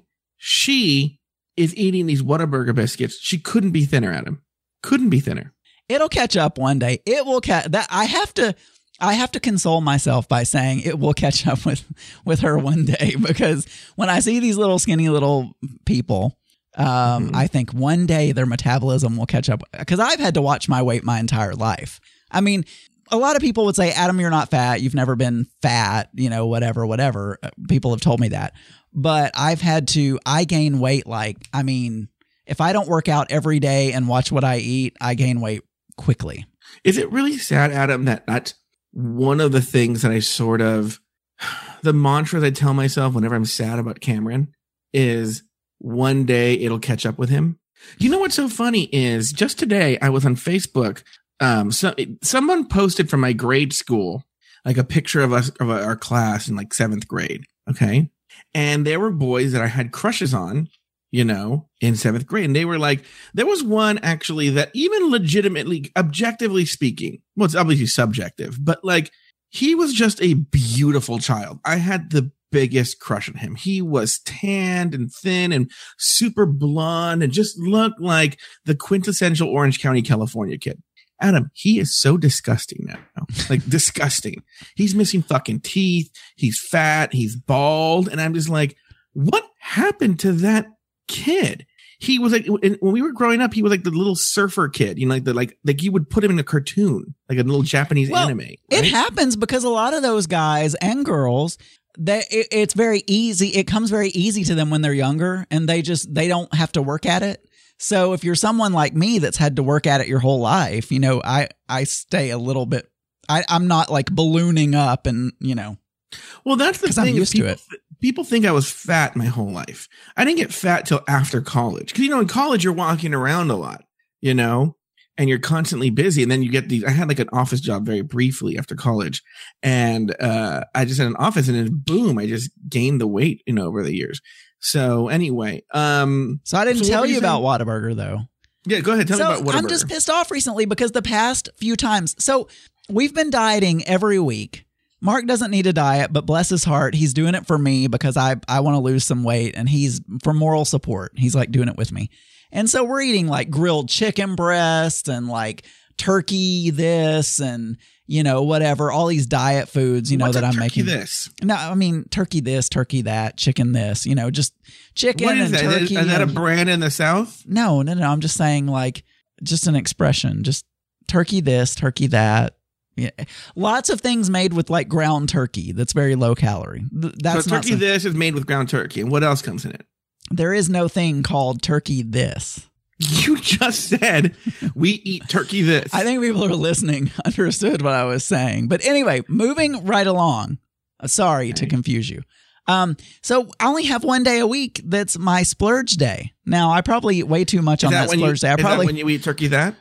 She is eating these Whataburger biscuits. She couldn't be thinner, Adam. Couldn't be thinner. It'll catch up one day. It will catch that. I have to, I have to console myself by saying it will catch up with, with her one day, because when I see these little skinny little people, um, Mhm. I think one day their metabolism will catch up, because I've had to watch my weight my entire life. I mean, a lot of people would say, Adam, you're not fat. You've never been fat, you know, whatever, whatever. People have told me that. But I've had to, I gain weight like, I mean, if I don't work out every day and watch what I eat, I gain weight quickly. Is it really sad, Adam, that that's one of the things that I sort of, the mantras I tell myself whenever I'm sad about Cameron is one day it'll catch up with him. You know what's so funny is just today I was on Facebook. Um, so someone posted from my grade school, like a picture of us, of our class in like seventh grade. Okay. And there were boys that I had crushes on, you know, in seventh grade. And they were like, there was one actually that even legitimately, objectively speaking, well, it's obviously subjective, but like he was just a beautiful child. I had the biggest crush on him. He was tanned and thin and super blonde and just looked like the quintessential Orange County, California kid. Adam, he is so disgusting now. Like disgusting. He's missing fucking teeth. He's fat. He's bald. And I'm just like, what happened to that kid? He was like, when we were growing up, he was like the little surfer kid, you know, like the, like, like you would put him in a cartoon, like a little Japanese well, anime. Right? It happens because a lot of those guys and girls, they, it, it's very easy. It comes very easy to them when they're younger and they just, they don't have to work at it. So if you're someone like me that's had to work at it your whole life, you know, I, I stay a little bit, I, I'm not like ballooning up and, you know. Well, that's the thing. I'm used people, to it. People think I was fat my whole life. I didn't get fat till after college. Cause you know, in college, you're walking around a lot, you know, and you're constantly busy. And then you get these, I had like an office job very briefly after college. And, uh, I just had an office and then boom, I just gained the weight, you know, over the years. So anyway, um, so I didn't so tell you saying? about Whataburger though. Yeah, go ahead. Tell so me about Whataburger. I'm just pissed off recently because the past few times, so we've been dieting every week. Mark doesn't need a diet, but bless his heart, he's doing it for me because I, I want to lose some weight and he's for moral support. He's like doing it with me. And so we're eating like grilled chicken breast and like turkey this and, you know, whatever, all these diet foods, you know, What's that a I'm turkey making. This? No, I mean, turkey this, turkey that, chicken this, you know, just chicken What is and that? turkey. Is, is that a and, brand in the South? no, no, no. I'm just saying like just an expression, just turkey this, turkey that. Yeah. Lots of things made with like ground turkey. That's very low calorie. That's so not turkey some, this is made with ground turkey. And what else comes in it? there is no thing called turkey this. You just said we eat turkey this. I think people who are listening understood what I was saying. But anyway, moving right along. Uh, sorry Okay. to confuse you. Um, so I only have one day a week that's my splurge day. Now, I probably eat way too much Is on that that when you, splurge day. I is probably that when you eat turkey that?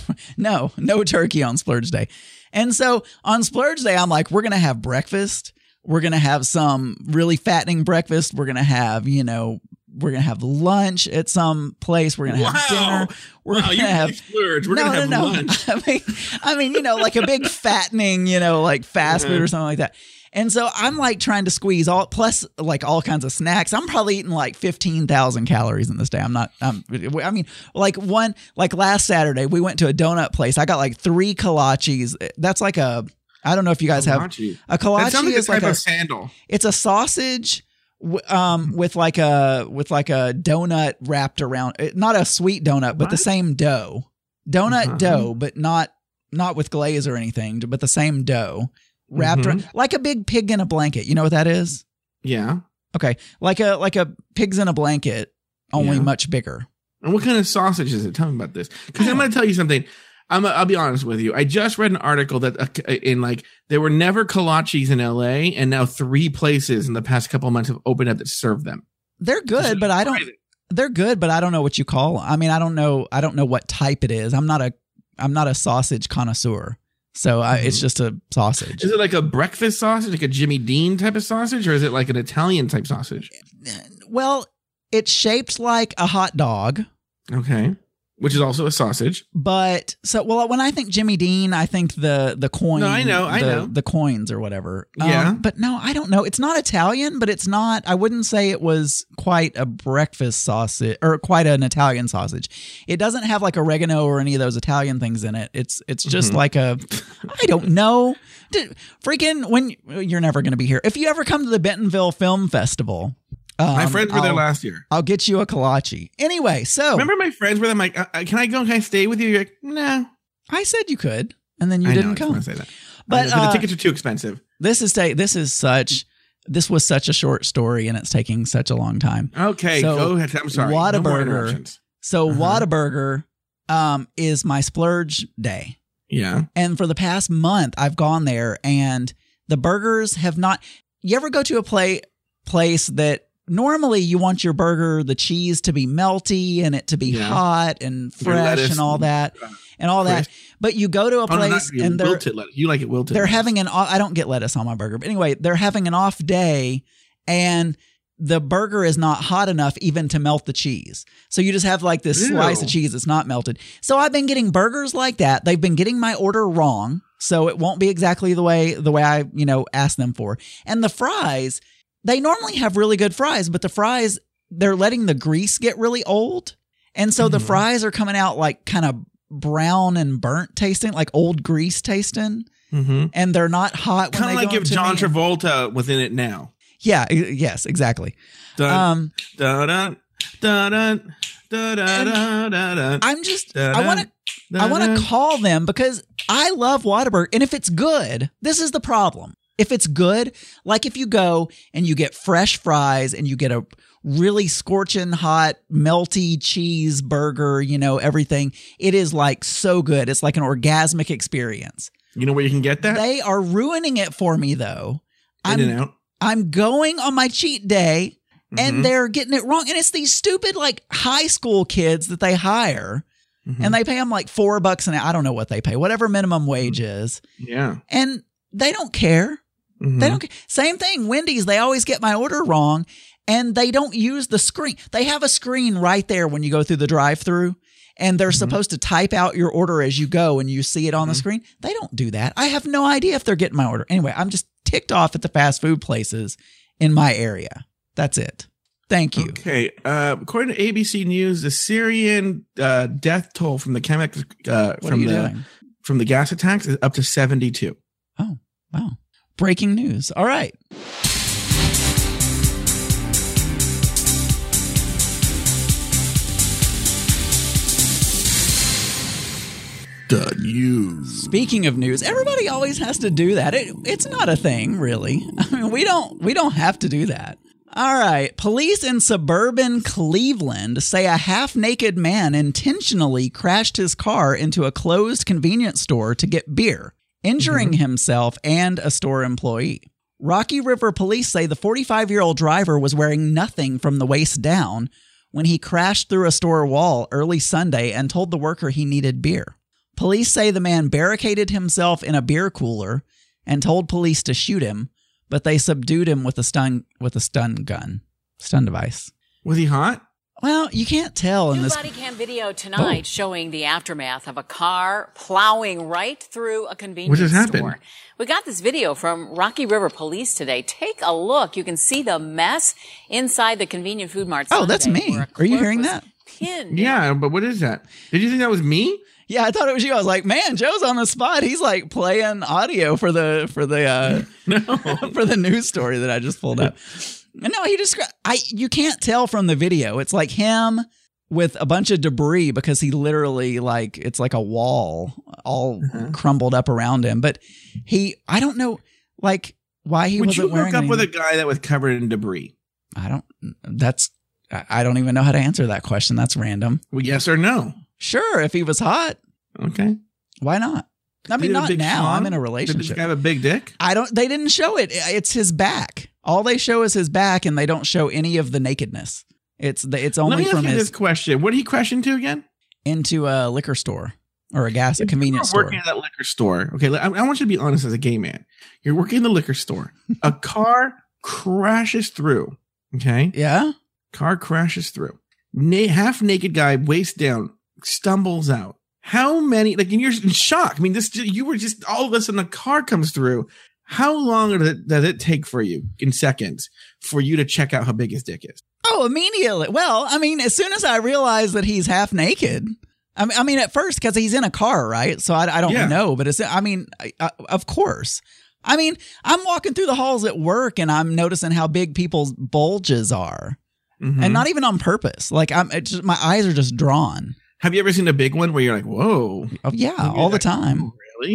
no, no turkey on splurge day. And so on splurge day, I'm like, we're going to have breakfast. We're going to have some really fattening breakfast. We're going to have, you know, we're going to have lunch at some place. We're going to have Wow. dinner. We're Wow, going you to have really splurge. We're no, gonna have no, no. lunch. I mean, I mean, you know, like a big fattening, you know, like fast food or something like that. And so I'm like trying to squeeze all plus like all kinds of snacks. I'm probably eating like fifteen thousand calories in this day. I'm not, I'm, I mean, like one, like last Saturday, we went to a donut place. I got like three kolaches. That's like a, I don't know if you guys Kolache. have a kolache. That sounds like a is type like a, of sandal. it's a sausage w- um, with like a, with like a donut wrapped around, not a sweet donut, but the What? same dough, donut Uh-huh. dough, but not, not with glaze or anything, but the same dough. Wrapped Mhm. around, like a big pig in a blanket. You know what that is? Yeah. Okay. Like a like a pigs in a blanket, only Yeah. much bigger. And what kind of sausage is it? Tell me about this. Because I'm going to tell you something. I'm. I'll be honest with you. I just read an article that uh, in like there were never kolaches in L A, and now three places in the past couple of months have opened up that serve them. They're good, but I don't they're good, but I don't know what you call. I mean, I don't know I don't know what type it is. I'm not a I'm not a sausage connoisseur. So I, it's just a sausage. Is it like a breakfast sausage, like a Jimmy Dean type of sausage, or is it like an Italian type sausage? Well, it's shaped like a hot dog. Okay. Which is also a sausage. But so, well, when I think Jimmy Dean, I think the the coin. No, I know, I the, know. the coins or whatever. Yeah. Um, but no, I don't know. It's not Italian, but it's not. I wouldn't say it was quite a breakfast sausage or quite an Italian sausage. It doesn't have like oregano or any of those Italian things in it. It's it's just Mhm. like a. I don't know. Did, freaking when you're never going to be here. If you ever come to the Bentonville Film Festival. Um, My friends were there I'll- last year. I'll get you a kolache. Anyway, so Remember my friends were there? I'm like, uh, uh, can I go? Can I stay with you? You're like, no. I said you could, and then you I didn't know, come. I just want to say that. But, But uh, uh, the tickets are too expensive. This is ta- this is such this was such a short story, and it's taking such a long time. Okay, so, go ahead. I'm sorry. No more Whataburger. interruptions. So Uh-huh. Whataburger um, is my splurge day. Yeah. And for the past month, I've gone there, and the burgers have not. You ever go to a play, place that normally you want your burger, the cheese to be melty and it to be Yeah. hot and Your fresh lettuce and all that and, uh, and all that. crisp. But you go to a Oh, no, place not- and they're wilted lettuce. You like it wilted. they're lettuce. having an. I don't get lettuce on my burger, but anyway, they're having an off day, and the burger is not hot enough even to melt the cheese. So you just have like this Ew. slice of cheese that's not melted. So I've been getting burgers like that. They've been getting my order wrong. So it won't be exactly the way the way I, you know, asked them for. And the fries, they normally have really good fries, but the fries, they're letting the grease get really old. And so the Mhm. fries are coming out like kind of brown and burnt tasting, like old grease tasting. Mhm. And they're not hot. when Kind of they like go if into John me. Travolta was in it now. Yeah. e- Yes. Exactly. Dun, Um, dun, dun, dun, dun, dun, dun, dun, dun, dun. I'm just. Dun, I want to. dun, I want dun. to call them because I love Whataburger, and if it's good, this is the problem. If it's good, like if you go and you get fresh fries and you get a really scorching hot, melty cheese burger, you know, everything, it is like so good. It's like an orgasmic experience. You know where you can get that? They are ruining it for me, though. In I'm, and out. I'm going on my cheat day Mhm. and they're getting it wrong. And it's these stupid, like, high school kids that they hire Mhm. and they pay them like four bucks an hour. I don't know what they pay, whatever minimum wage is. Yeah. And they don't care. Mhm. They don't care. Same thing. Wendy's, they always get my order wrong and they don't use the screen. They have a screen right there when you go through the drive through and they're Mhm. supposed to type out your order as you go and you see it on the Mhm. screen. They don't do that. I have no idea if they're getting my order. Anyway, I'm just ticked off at the fast food places in my area. That's it. Thank you. Okay. Uh, according to A B C News, the Syrian uh, death toll from the chemical uh, What are from you the doing? from the gas attacks is up to seventy-two. Oh, wow. Breaking news. All right. The news. Speaking of news, everybody always has to do that. It, it's not a thing, really. I mean, we don't we don't have to do that. All right. Police in suburban Cleveland say a half-naked man intentionally crashed his car into a closed convenience store to get beer, injuring Mhm. himself and a store employee. Rocky River police say the forty-five-year-old driver was wearing nothing from the waist down when he crashed through a store wall early Sunday and told the worker he needed beer. Police say the man barricaded himself in a beer cooler and told police to shoot him, but they subdued him with a stun with a stun gun, stun device. Was he hot? Well, you can't tell in New this. body cam video tonight Oh. showing the aftermath of a car plowing right through a convenience What just happened? store. We got this video from Rocky River Police today. Take a look. You can see the mess inside the convenient food mart. Oh, that's Sunday, me. where a Are you clerk hearing was that? pinned. Yeah, but what is that? Did you think that was me? Yeah, I thought it was you. I was like, man, Joe's on the spot. He's like playing audio for the for the uh, No. for the news story that I just pulled up. No, he described. I you can't tell from the video. It's like him with a bunch of debris because he literally like it's like a wall all Uh-huh. crumbled up around him. But he, I don't know, like why he Would wasn't you wearing. hook up with a anything. guy that was covered in debris? I don't. That's. I I don't even know how to answer that question. That's random. Well, yes or no? Sure, if he was hot, Okay. why not? I Did mean, he have a not big now. schlong? I'm in a Did this relationship. guy have a big dick? I don't. They didn't show it. It's his back. All they show is his back, and they don't show any of the nakedness. It's the. It's Let only me ask from you his this question: what did he crash into again? into a liquor store or a gas, a If convenience you were store. working at that liquor store. Okay, I, I want you to be honest as a gay man. You're working in the liquor store. A car crashes through. Okay, Yeah. car crashes through. Na- half naked guy, waist down, stumbles out. How many? Like, and you're in shock. I mean, this you were just all of a sudden a car comes through. How long does it, does it take for you in seconds for you to check out how big his dick is? Oh, immediately. Well, I mean, as soon as I realized that he's half naked. I mean, I mean, at first, because he's in a car, right? So I, I don't Yeah. know, but it's. I mean, I, I, of course. I mean, I'm walking through the halls at work, and I'm noticing how big people's bulges are, Mhm. and not even on purpose. Like I'm, it just, my eyes are just drawn. Have you ever seen a big one where you're like, whoa? Oh, yeah, Look at all the that. time. Really?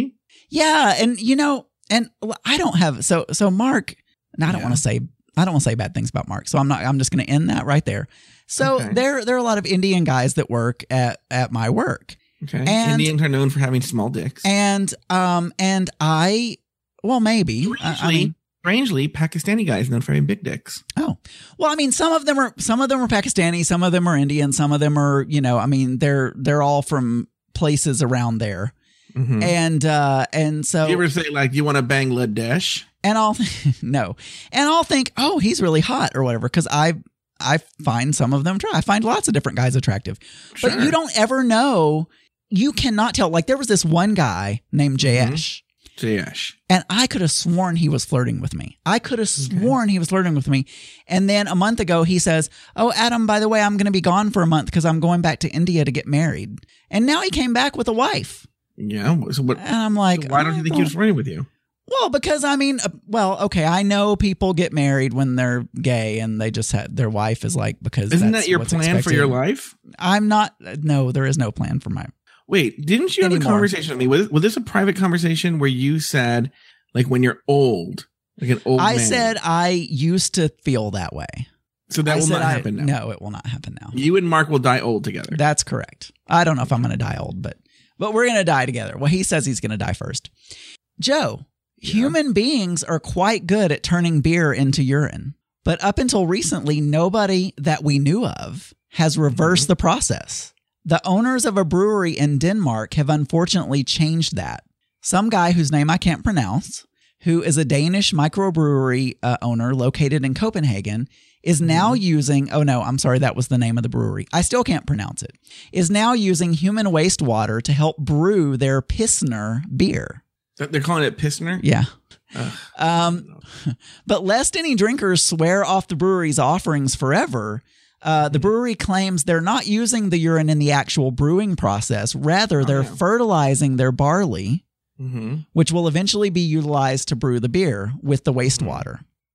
Yeah, and you know, and I don't have so so Mark. And I don't Yeah. want to say I don't want to say bad things about Mark, so I'm not. I'm just going to end that right there. So Okay. there there are a lot of Indian guys that work at at my work, Okay. And- Indians are known for having small dicks. and um and I well maybe I- I Strangely, mean, strangely, Pakistani guys known for having big dicks. oh well I mean some of them are some of them are Pakistani, some of them are Indian, some of them are you know I mean they're they're all from places around there, Mm-hmm. and uh and so you ever say like, "You want to bang Ladesh?" and I'll no, and I'll think, oh, he's really hot or whatever, because I I find some of them try. I find lots of different guys attractive, but Sure. you don't ever know. You cannot tell. Like there was this one guy named Jayesh, Jayesh. and I could have sworn he was flirting with me. I could have sworn he was flirting with me. And then a month ago, he says, "Oh, Adam, by the way, I'm going to be gone for a month because I'm going back to India to get married." And now he came back with a wife, Yeah. So what? and I'm like, so why don't I you think he was flirting with you? Well, because I mean, uh, well, okay, I know people get married when they're gay, and they just had their wife is like because Isn't that's that your what's plan for expected. your life? I'm not. No, there is no plan for my. Wait, didn't you have a Anymore. conversation with me? Was, was this a private conversation where you said, like, when you're old, like an old I man? said I used to feel that way. So that I will said not I- happen now. No, it will not happen now. You and Mark will die old together. That's correct. I don't know if I'm going to die old, but but we're going to die together. Well, he says he's going to die first. Joe, Yeah. human beings are quite good at turning beer into urine, but up until recently, nobody that we knew of has reversed the process. The owners of a brewery in Denmark have unfortunately changed that. Some guy whose name I can't pronounce, who is a Danish microbrewery uh, owner located in Copenhagen, is now using, oh no, I'm sorry, that was the name of the brewery. I still can't pronounce it. Is now using human wastewater to help brew their Pilsner beer. They're calling it Pissner? Yeah. Ugh. Um, but lest any drinkers swear off the brewery's offerings forever, uh, the brewery claims they're not using the urine in the actual brewing process. Rather, they're yeah. fertilizing their barley, Mm-hmm. which will eventually be utilized to brew the beer with the wastewater.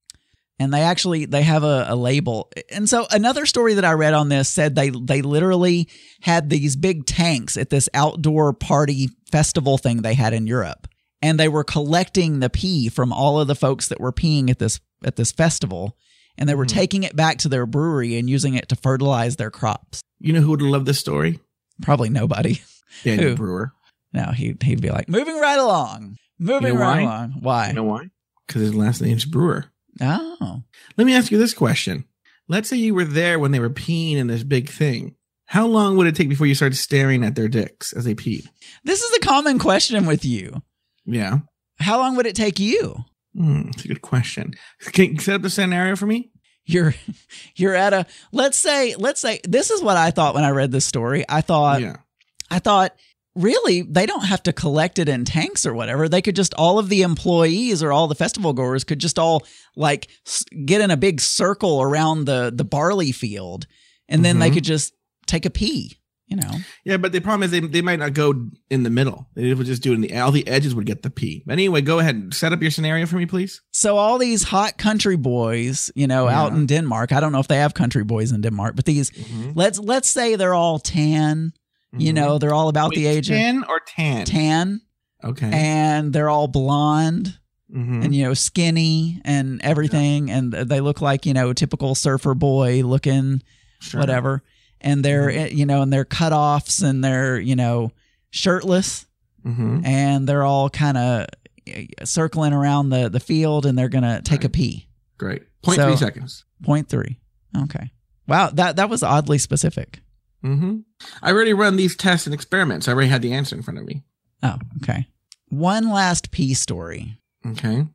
And they actually they have a, a label. And so another story that I read on this said they they literally had these big tanks at this outdoor party festival thing they had in Europe. And they were collecting the pee from all of the folks that were peeing at this at this festival. And they were Mhm. taking it back to their brewery and using it to fertilize their crops. You know who would love this story? Probably nobody. Daniel Who? Brewer. No, he, he'd be like, moving right along. Moving You know right why? along. Why? You know why? Because his last name's Brewer. Oh. Let me ask you this question. Let's say you were there when they were peeing in this big thing. How long would it take before you started staring at their dicks as they peed? This is a common question with you. Yeah. How long would it take you? Hmm, that's a good question. Can you set up the scenario for me? You're you're at a let's say let's say this is what I thought when I read this story. I thought yeah. I thought really they don't have to collect it in tanks or whatever. They could just all of the employees or all the festival goers could just all like s- get in a big circle around the the barley field, and then they Mhm. could just take a pee. You know. Yeah, but the problem is they, they might not go in the middle. They would just do it in the all the edges would get the pee. But anyway, go ahead. Set up your scenario for me, please. So all these hot country boys, you know, out Yeah. in Denmark. I don't know if they have country boys in Denmark, but these Mm-hmm. let's let's say they're all tan. You know, they're all about the age of tan or tan. tan, Okay. and they're all blonde Mhm. and you know skinny and everything, and they look like you know typical surfer boy looking, Sure. whatever. And they're Mhm. you know and they're cutoffs and they're you know shirtless, Mhm. and they're all kind of circling around the the field, and they're gonna take a Right. pee. Great. Point So- three seconds. Point three. Okay. Wow, that that was oddly specific. Mm-hmm. I already run these tests and experiments. I already had the answer in front of me. Oh, okay. One last pee story. Okay.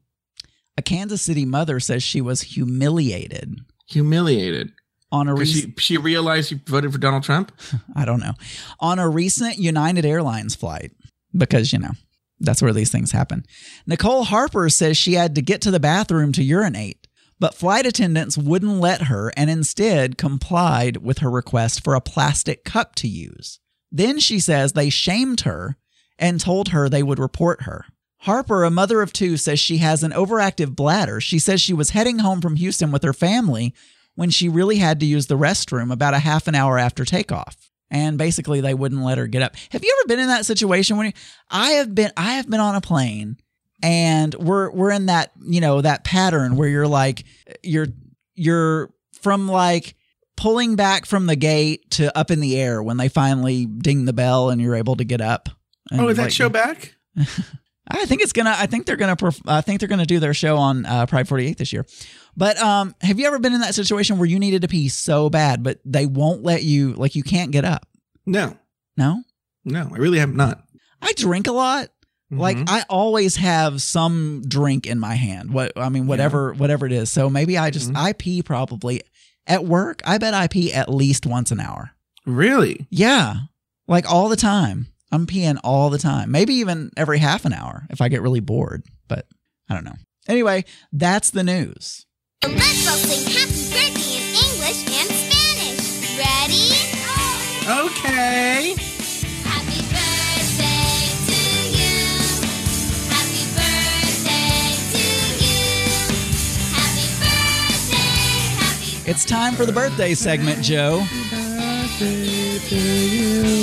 A Kansas City mother says she was humiliated Humiliated. on a Because recent, she, she realized she voted for Donald Trump? I don't know, on a recent United Airlines flight, because, you know, that's where these things happen. Nicole Harper says she had to get to the bathroom to urinate, but flight attendants wouldn't let her and instead complied with her request for a plastic cup to use. Then she says they shamed her and told her they would report her. Harper, a mother of two, says she has an overactive bladder. She says she was heading home from Houston with her family when she really had to use the restroom about a half an hour after takeoff. And basically they wouldn't let her get up. Have you ever been in that situation when you, I have been, I have been on a plane and we're, we're in that, you know, that pattern where you're like, you're, you're from like pulling back from the gate to up in the air when they finally ding the bell and you're able to get up. And oh, is that like, show back? I think it's gonna. I think they're gonna. Perf- I think they're gonna do their show on uh, Pride forty-eight this year. But um, have you ever been in that situation where you needed to pee so bad, but they won't let you? Like you can't get up. No, No, no, I really have not. I drink a lot. Mhm. Like I always have some drink in my hand. What I mean, whatever, yeah. whatever it is. So maybe I just mm-hmm. I pee probably at work. I bet I pee at least once an hour. Really? Yeah, like all the time. I'm peeing all the time, maybe even every half an hour if I get really bored, but I don't know. Anyway, that's the news. Let's all sing happy birthday in English and Spanish. Ready? Okay. Happy birthday to you. Happy birthday to you. Happy birthday, happy birthday. It's time for the birthday segment, Joe. Happy birthday to you.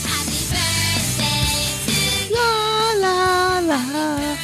La, la.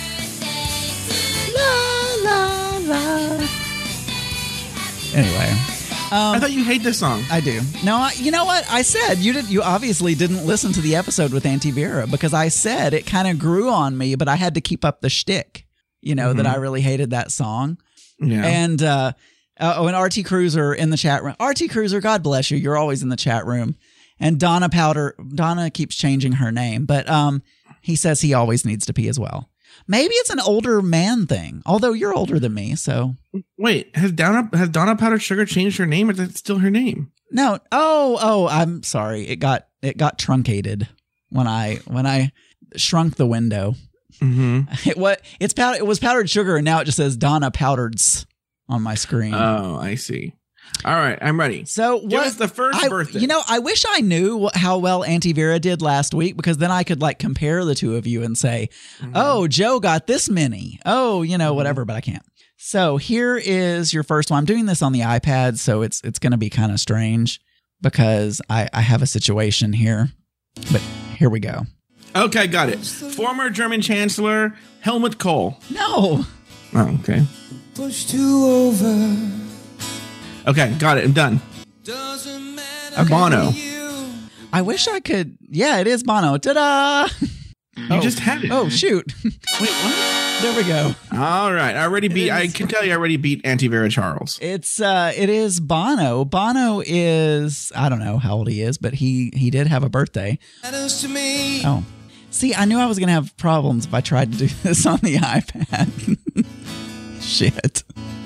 La, la, la. Anyway. Um, I thought you hate this song. I do. No, I, you know what? I said you did. You obviously didn't listen to the episode with Auntie Vera because I said it kind of grew on me, but I had to keep up the shtick, you know, mm-hmm. that I really hated that song. Yeah. And, uh, uh, oh, and R T Cruiser in the chat room. R T Cruiser, God bless you. You're always in the chat room. And Donna Powder, Donna keeps changing her name, but um, he says he always needs to pee as well. Maybe it's an older man thing, although you're older than me, so. Wait, has Donna has Donna Powdered Sugar changed her name, or is that still her name? No. Oh, oh, I'm sorry. It got it got truncated when I when I shrunk the window. Mm-hmm. It what it's powder. It was Powdered Sugar, and now it just says Donna Powdereds on my screen. Oh, I see. All right, I'm ready. So Give what? us the first I, birthday. You know, I wish I knew what, how well Auntie Vera did last week because then I could like compare the two of you and say, mm-hmm. "Oh, Joe got this many." Oh, you know, mm-hmm. whatever. But I can't. So here is your first one. I'm doing this on the iPad, so it's it's going to be kind of strange because I I have a situation here. But here we go. Okay, got it. Former German Chancellor Helmut Kohl. No. Oh, okay. Push two over. Okay, got it. I'm done. Okay. Bono. I wish I could. Yeah, it is Bono. Ta-da! You oh. just had it. Oh, shoot. Wait, what? There we go. All right. I already beat, I can tell you I already beat Auntie Vera Charles. It's, uh, it is Bono. Bono is, I don't know how old he is, but he, he did have a birthday. To me. Oh. See, I knew I was going to have problems if I tried to do this on the iPad. Shit.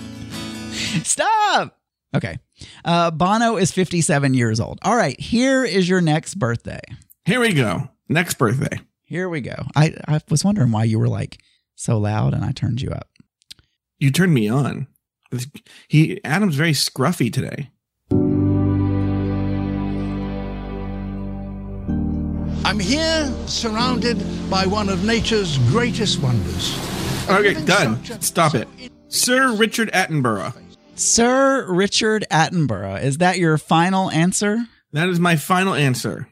Stop! Okay. Uh, Bono is fifty-seven years old. All right. Here is your next birthday. Here we go. Next birthday. Here we go. I, I was wondering why you were like so loud and I turned you up. You turned me on. He Adam's very scruffy today. I'm here surrounded by one of nature's greatest wonders. Okay, done. Stop it. Sir Richard Attenborough. Sir Richard Attenborough. Is that your final answer? That is my final answer.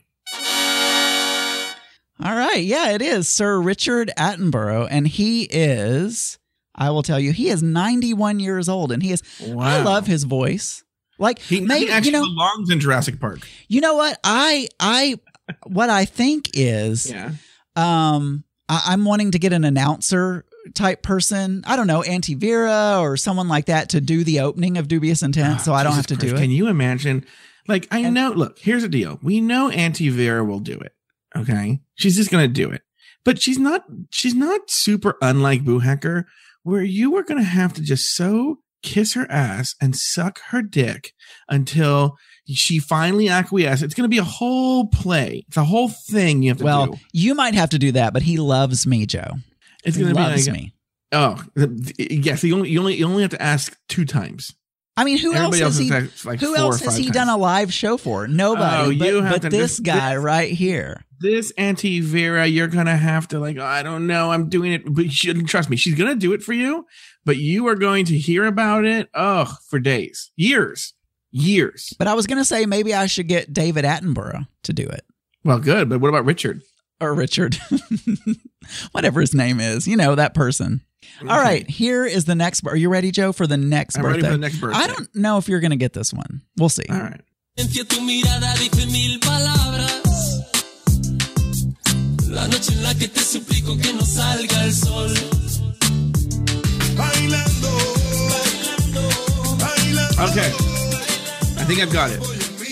All right. Yeah, it is Sir Richard Attenborough. And he is, I will tell you, he is ninety-one years old. And he is, wow. I love his voice. Like, he, maybe, he actually you know, belongs in Jurassic Park. You know what? I, I, what I think is, yeah. um, I, I'm wanting to get an announcer type person. I don't know, Auntie Vera or someone like that to do the opening of Dubious Intent, oh, so I don't Jesus have to Christ. do it. Can you imagine? Like, I and, know, look, here's the deal. We know Auntie Vera will do it. Okay. She's just going to do it. But she's not, she's not super unlike Boo Hacker, where you are going to have to just so kiss her ass and suck her dick until she finally acquiesces. It's going to be a whole play. It's a whole thing you have to well, do. Well, you might have to do that, but he loves me, Joe. It's going to be loves like, me. Oh, yes. You only, you only, you only have to ask two times. I mean, who Everybody else has else he? like who else has he times. done a live show for? Nobody. Oh, you but have but to, this this, guy this, right here. This Auntie Vera, you're gonna have to like. Oh, I don't know. I'm doing it, but she, trust me, she's gonna do it for you. But you are going to hear about it. Oh, for days, years. Years. But I was going to say maybe I should get David Attenborough to do it. Well, good. But what about Richard? Or Richard. Whatever his name is. You know, that person. Okay. All right. Here is the next. Are you ready, Joe, for the next I'm birthday? ready for the next birthday. I don't know if you're going to get this one. We'll see. All right. Okay. I think I've got it.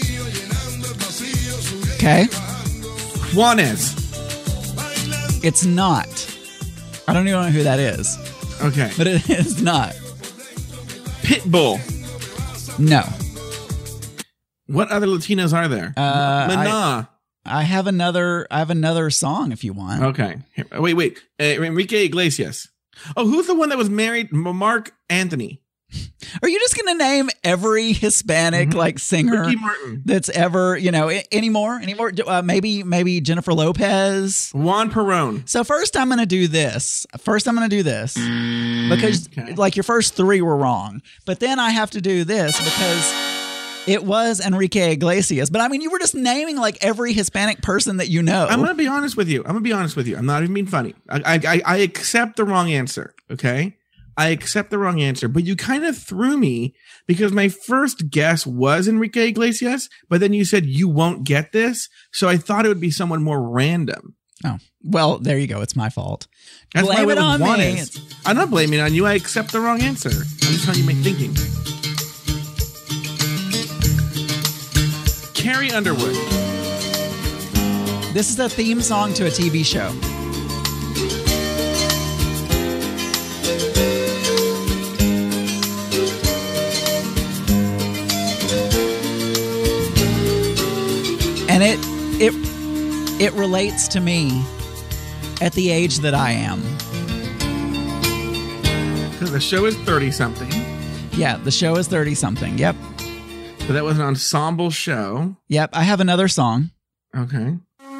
Okay. Juanes. It's not. I don't even know who that is. Okay. But it is not. Pitbull. No. What other Latinos are there? Uh, Maná. I, I have another. I have another song if you want. Okay. Here, wait, wait. Uh, Enrique Iglesias. Oh, who's the one that was married? Mark Anthony. Are you just going to name every Hispanic mm-hmm. like singer Ricky Martin. That's ever, you know, anymore? Anymore? Uh, maybe, maybe Jennifer Lopez. Juan Perón. So first I'm going to do this. First I'm going to do this because okay. like your first three were wrong. But then I have to do this because it was Enrique Iglesias. But I mean, you were just naming like every Hispanic person that you know. I'm going to be honest with you. I'm going to be honest with you. I'm not even being funny. I, I, I accept the wrong answer. Okay. I accept the wrong answer, but you kind of threw me because my first guess was Enrique Iglesias, but then you said you won't get this. So I thought it would be someone more random. Oh, well, there you go. It's my fault. That's Blame it on me. Is. I'm not blaming it on you. I accept the wrong answer. I'm just telling you my thinking. Carrie Underwood. This is the theme song to a T V show. And it it it relates to me at the age that I am. Because the show is thirty-something. Yeah, the show is thirty-something. Yep. So that was an ensemble show. Yep, I have another song. Okay.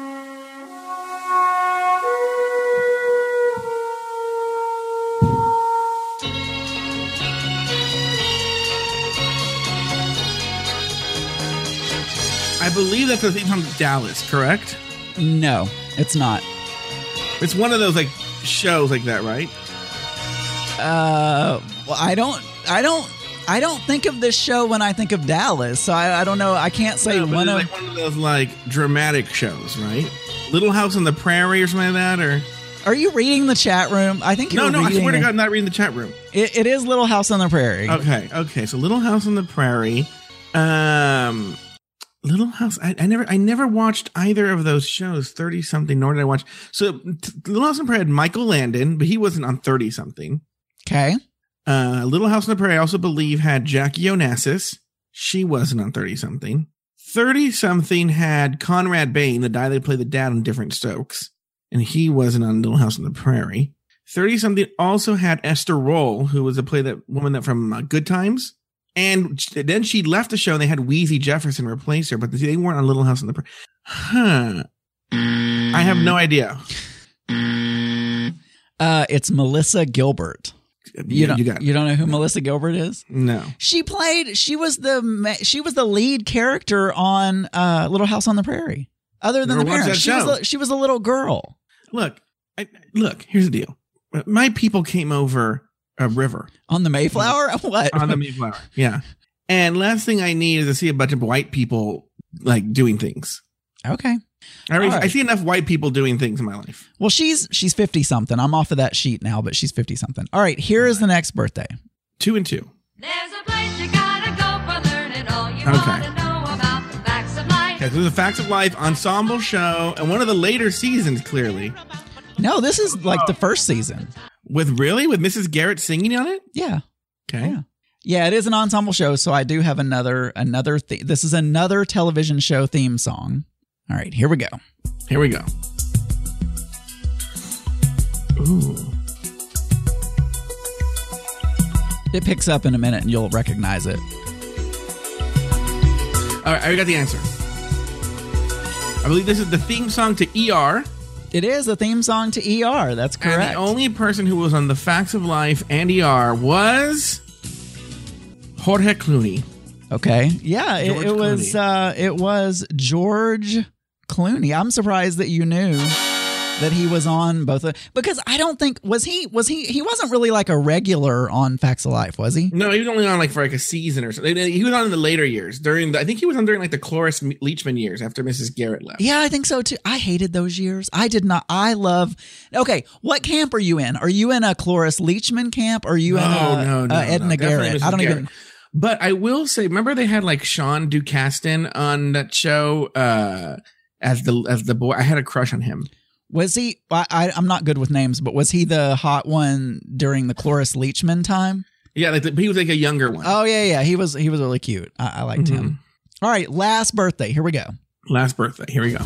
I believe that's the theme song to Dallas, correct? No, it's not. It's one of those like shows like that, right? Uh, well, I don't, I don't, I don't think of this show when I think of Dallas. So I, I don't know. I can't say no, one of like one of those like dramatic shows, right? Little House on the Prairie or something like that, or. Are you reading the chat room? I think you're no, no. reading I swear to God, I'm not reading the chat room. It, it is Little House on the Prairie. Okay, okay. So Little House on the Prairie. Um. Little House. I, I never, I never watched either of those shows. Thirty something. Nor did I watch. So t- Little House on the Prairie had Michael Landon, but he wasn't on thirty something. Okay. Uh, Little House on the Prairie, I also believe, had Jackie Onassis. She wasn't on thirty something. Thirty something had Conrad Bain, the guy that played the dad on Different Strokes, and he wasn't on Little House on the Prairie. Thirty something also had Esther Roll, who was a play that woman that from uh, Good Times. And then she left the show and they had Wheezy Jefferson replace her, but they weren't on Little House on the Prairie. Huh. I have no idea. Uh, it's Melissa Gilbert. You yeah, don't, you, got you don't know who Melissa Gilbert is? No. She played, she was the, she was the lead character on uh, Little House on the Prairie. Other than Never the watched parents. that She show. was, a, she was a little girl. Look, I, look, here's the deal. My people came over a river. On the Mayflower? What? On the Mayflower, yeah. And last thing I need is to see a bunch of white people like doing things. Okay. I, already, right. I see enough white people doing things in my life. Well, she's she's fifty something. I'm off of that sheet now, but she's fifty something. All right, here is the next birthday. Two and two. There's a place you gotta go for learning all you Okay. want to know about the facts of life. Okay, so this is a Facts of Life ensemble show, and one of the later seasons, clearly. No, this is like the first season. With really? With Missus Garrett singing on it? Yeah. Okay. Yeah. Yeah, it is an ensemble show, so I do have another another th- this is another television show theme song. All right, here we go. Here we go. Ooh. It picks up in a minute and you'll recognize it. All right, I got the answer. I believe this is the theme song to E R. It is a theme song to E R. That's correct. And the only person who was on the Facts of Life and E R was Jorge Clooney. Okay. Yeah, it, George it was Clooney. uh, it was George Clooney. I'm surprised that you knew that he was on both of, because I don't think was he was he he wasn't really like a regular on Facts of Life, was he? No, he was only on like for like a season or something. He was on in the later years during the, I think he was on during like the Cloris Leachman years after Missus Garrett left. Yeah, I think so too. I hated those years. I did not. I love. Okay, what camp are you in? Are you in a Cloris Leachman camp? Or are you No, in a, no, no, a Edna no, definitely Garrett? Missus I don't Garrett. even. But I will say, remember they had like Sean Ducaston on that show uh, as the as the boy. I had a crush on him. Was he? I, I, I'm not good with names, but was he the hot one during the Cloris Leachman time? Yeah, like the, he was like a younger one. Oh yeah, yeah. He was. He was really cute. I, I liked Mhm. him. All right, last birthday. Here we go. Last birthday. Here we go.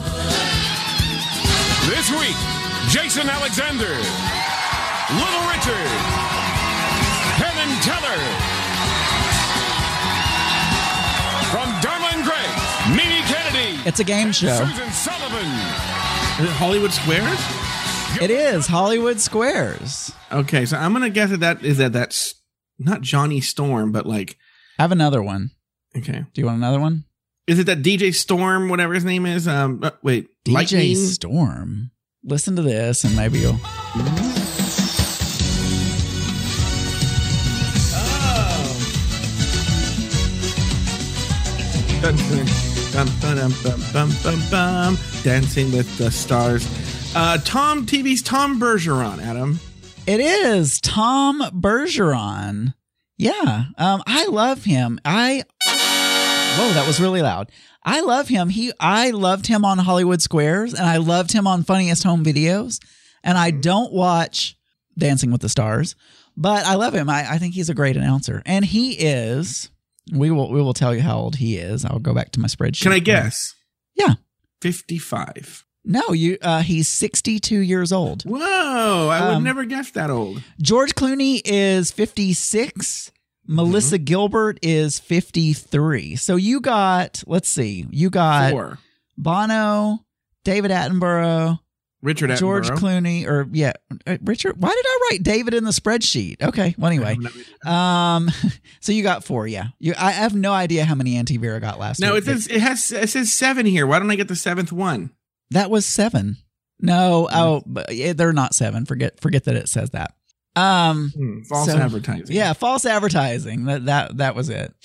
This week, Jason Alexander, Little Richard, Helen Keller. From Dharma and Greg, Mimi Kennedy. It's a game show. Susan Sullivan. Is it Hollywood Squares? It is Hollywood Squares. Okay, so I'm gonna guess that that is that that's not Johnny Storm, but like I have another one. okay, Do you want another one? is it that D J Storm, whatever his name is? Um, uh, wait, D J Lightning? Storm. Listen to this, and maybe you'll. Dun, dun, dun, dun, dun, dun, dun, dun, dun. Dancing with the Stars. Uh, Tom T V's Tom Bergeron, Adam. It is Tom Bergeron. Yeah, um, I love him. I. Whoa, that was really loud. I love him. He, I loved him on Hollywood Squares, and I loved him on Funniest Home Videos. And I don't watch Dancing with the Stars, but I love him. I, I think he's a great announcer, and he is. We will. We will tell you how old he is. I'll go back to my spreadsheet. Can I guess? Yeah. fifty-five. No, you. Uh, he's sixty-two years old. Whoa, I would Um, never guess that old. George Clooney is fifty-six. Melissa Gilbert is fifty-three. So you got, let's see, you got Four. Bono, David Attenborough, Richard Attenborough. George Clooney, or yeah, uh, Richard. Why did I write David in the spreadsheet? Okay, well anyway, um, so you got four. Yeah, you. I have no idea how many Auntie Vera got last No, week. it says it has it says seven here. Why don't I get the seventh one? That was seven. No, oh, but yeah, they're not seven. Forget, forget that it says that. Um, Hmm, false so- advertising. Yeah, false advertising. That that that was it.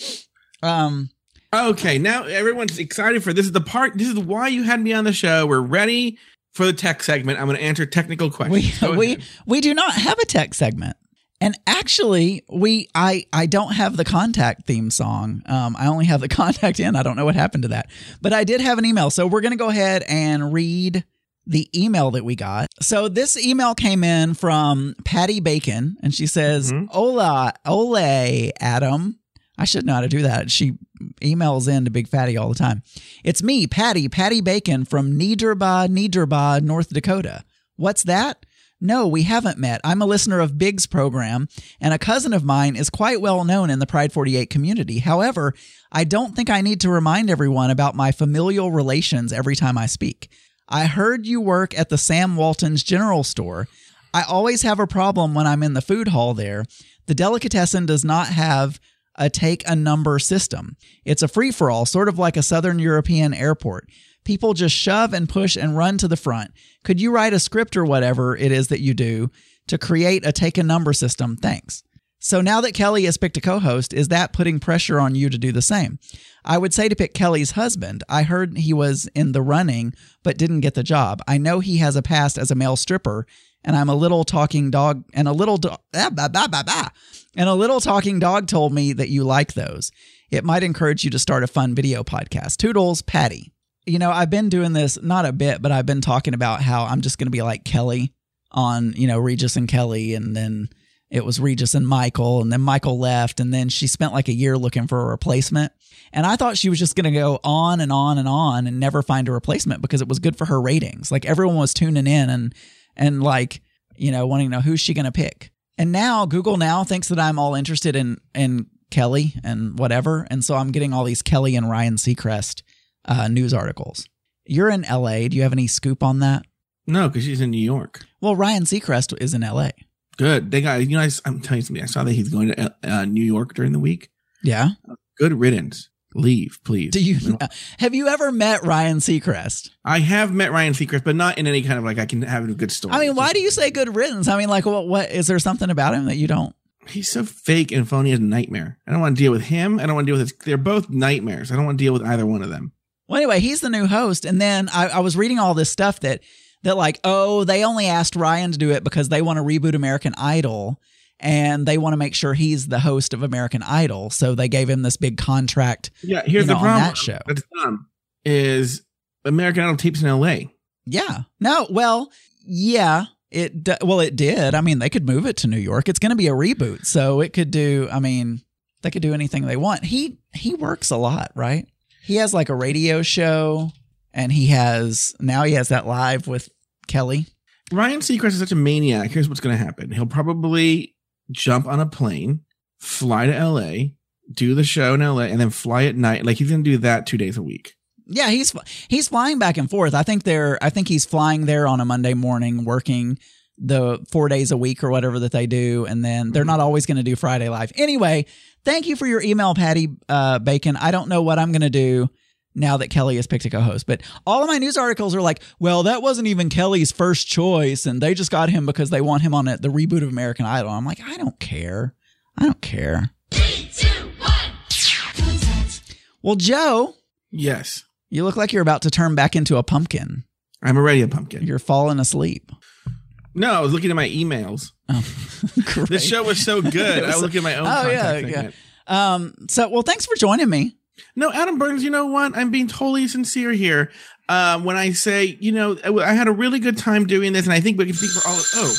Um. Okay, now everyone's excited for this. Is the part. This is why you had me on the show. We're ready for the tech segment. I'm going to answer technical questions. We Go we ahead. we do not have a tech segment, and actually, we I I don't have the contact theme song. Um, I only have the contact in. I don't know what happened to that, but I did have an email, so we're gonna go ahead and read the email that we got. So this email came in from Patty Bacon, and she says, Mhm. "Hola, ole, Adam." I should know how to do that. She emails in to Big Fatty all the time. It's me, Patty, Patty Bacon from Niederba, Niederba, North Dakota. What's that? No, we haven't met. I'm a listener of Big's program, and a cousin of mine is quite well known in the Pride forty-eight community. However, I don't think I need to remind everyone about my familial relations every time I speak. I heard you work at the Sam Walton's General Store. I always have a problem when I'm in the food hall there. The delicatessen does not have a take a number system. It's a free-for-all, sort of like a Southern European airport. People just shove and push and run to the front. Could you write a script or whatever it is that you do to create a take a number system? Thanks. So now that Kelly has picked a co-host, is that putting pressure on you to do the same? I would say to pick Kelly's husband. I heard he was in the running, but didn't get the job. I know he has a past as a male stripper, and I'm a little talking dog, and a little dog, ah, bah, bah, bah, bah. and a little talking dog told me that you like those. It might encourage you to start a fun video podcast. Toodles, Patty. You know, I've been doing this, not a bit, but I've been talking about how I'm just going to be like Kelly on, you know, Regis and Kelly, and then it was Regis and Michael, and then Michael left, and then she spent like a year looking for a replacement. And I thought she was just going to go on and on and on and never find a replacement because it was good for her ratings. Like everyone was tuning in and, and like, you know, wanting to know who's she going to pick. And now Google now thinks that I'm all interested in, in Kelly and whatever. And so I'm getting all these Kelly and Ryan Seacrest uh, news articles. You're in L A. Do you have any scoop on that? No, because she's in New York. Well, Ryan Seacrest is in L A. Good. They got, you know, I, I'm telling you something. I saw that he's going to uh, New York during the week. Yeah. Good riddance. Leave, please. Do you have you ever met Ryan Seacrest? I have met Ryan Seacrest, but not in any kind of like I can have a good story. I mean, why do you say good riddance? I mean, like, what? What is there something about him that you don't? He's so fake and phony as a nightmare. I don't want to deal with him. I don't want to deal with his. They're both nightmares. I don't want to deal with either one of them. Well, anyway, he's the new host, and then I, I was reading all this stuff that that like, oh, they only asked Ryan to do it because they want to reboot American Idol. And they want to make sure he's the host of American Idol, so they gave him this big contract. Yeah, you here's know, the problem. On that show. That's dumb. Is American Idol tapes in L A? Yeah. No. Well, yeah. It well, it did. I mean, they could move it to New York. It's going to be a reboot, so it could do. I mean, they could do anything they want. He he works a lot, right? He has like a radio show, and he has now he has that live with Kelly. Ryan Seacrest is such a maniac. Here's what's going to happen. He'll probably jump on a plane, fly to L A, do the show in L A, and then fly at night. Like he's going to do that two days a week. Yeah, he's he's flying back and forth. I think they're I think he's flying there on a Monday morning, working the four days a week or whatever that they do, and then they're not always going to do Friday Live. Anyway, thank you for your email, Patty uh, Bacon. I don't know what I'm going to do now that Kelly has picked a co-host, but all of my news articles are like, well, that wasn't even Kelly's first choice, and they just got him because they want him on it, the reboot of American Idol. I'm like, I don't care. I don't care. Three, two, one. Well, Joe. Yes. You look like you're about to turn back into a pumpkin. I'm already a pumpkin. You're falling asleep. No, I was looking at my emails. Oh, this show was so good. I was looking at my own Oh, contact yeah, segment. yeah. Um, so, well, thanks for joining me. No, Adam Burns, you know what? I'm being totally sincere here. Uh, when I say, you know, I had a really good time doing this, and I think we can speak for all of... Oh.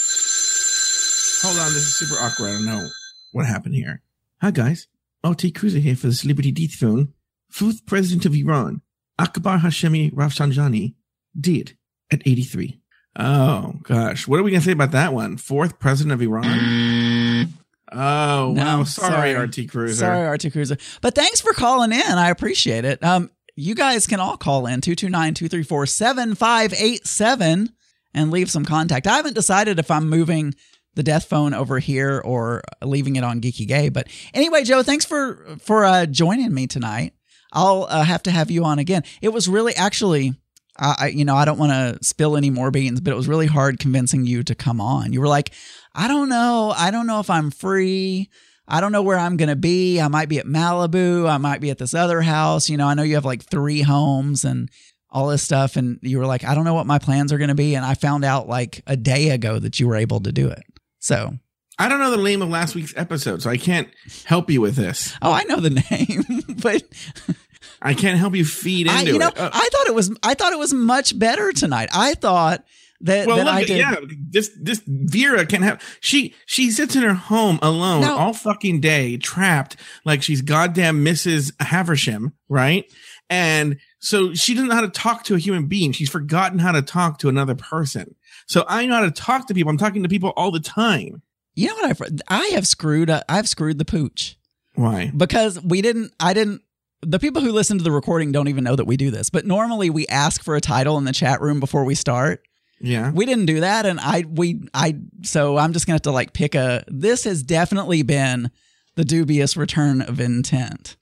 Hold on, this is super awkward. I don't know what happened here. Hi, guys. R T Cruiser here for the Celebrity Dethrone. Fourth president of Iran, Akbar Hashemi Rafsanjani, did at eighty-three. Oh, gosh. What are we going to say about that one? Fourth president of Iran? Oh, No, wow. Sorry, sorry. R T Cruiser. Sorry, R T Cruiser. But thanks for calling in. I appreciate it. Um, you guys can all call in two two nine, two three four, seven five eight seven and leave some contact. I haven't decided if I'm moving the death phone over here or leaving it on Geeky Gay. But anyway, Joe, thanks for, for uh, joining me tonight. I'll uh, have to have you on again. It was really actually... I, you know, I don't want to spill any more beans, but it was really hard convincing you to come on. You were like, I don't know. I don't know if I'm free. I don't know where I'm going to be. I might be at Malibu. I might be at this other house. You know, I know you have like three homes and all this stuff. And you were like, I don't know what my plans are going to be. And I found out like a day ago that you were able to do it. So I don't know the name of last week's episode, so I can't help you with this. Oh, I know the name, but I can't help you feed into I, you know, it. Uh, I thought it was, I thought it was much better tonight. I thought that, well, that look, I did. yeah, this this Vera can have. She she sits in her home alone No. all fucking day, trapped like she's goddamn Missus Haversham, right? And so she doesn't know how to talk to a human being. She's forgotten how to talk to another person. So I know how to talk to people. I'm talking to people all the time. You know what I've, I have screwed, uh, I've screwed the pooch Why? because we didn't, I didn't, the people who listen to the recording don't even know that we do this, but normally we ask for a title in the chat room before we start. Yeah. We didn't do that. And I, we, I, so I'm just going to have to like pick a, this has definitely been the dubious return of intent.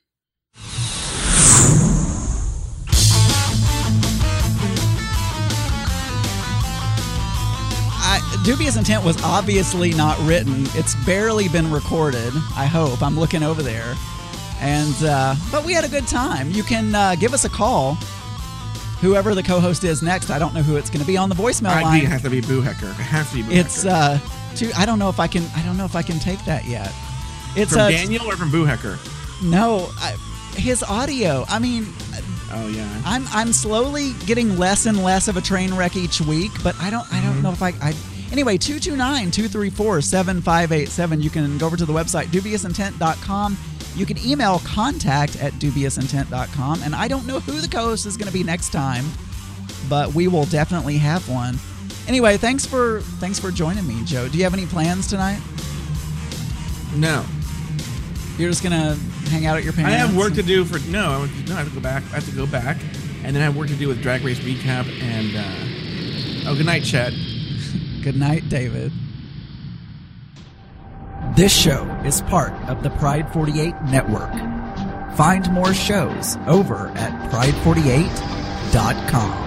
I, dubious intent was obviously not written. It's barely been recorded. I hope. I'm looking over there. And, uh, but we had a good time. You can uh, give us a call. Whoever the co-host is next, I don't know who it's going to be on the voicemail I line. think it has to be Boo Hecker. It has to be Boo It's Hecker. uh, two. I don't know if I can. I don't know if I can take that yet. It's From uh, Daniel or from Boo Hecker? no, I, his audio. I mean, Oh, yeah. I'm I'm slowly getting less and less of a train wreck each week, but I don't I don't Mm-hmm. know if I I. Anyway, two two nine, two three four, seven five eight seven. You can go over to the website dubious intent dot com. You can email contact at dubious intent dot com. And I don't know who the co-host is going to be next time, but we will definitely have one. Anyway, thanks for thanks for joining me, Joe. Do you have any plans tonight? No. You're just gonna hang out at your I parents? have work to do for no. I would- no, I have to go back. I have to go back, and then I have work to do with Drag Race recap and. Uh, oh, good night, Chad. Good night, David. This show is part of the Pride forty-eight network. Find more shows over at pride forty-eight dot com.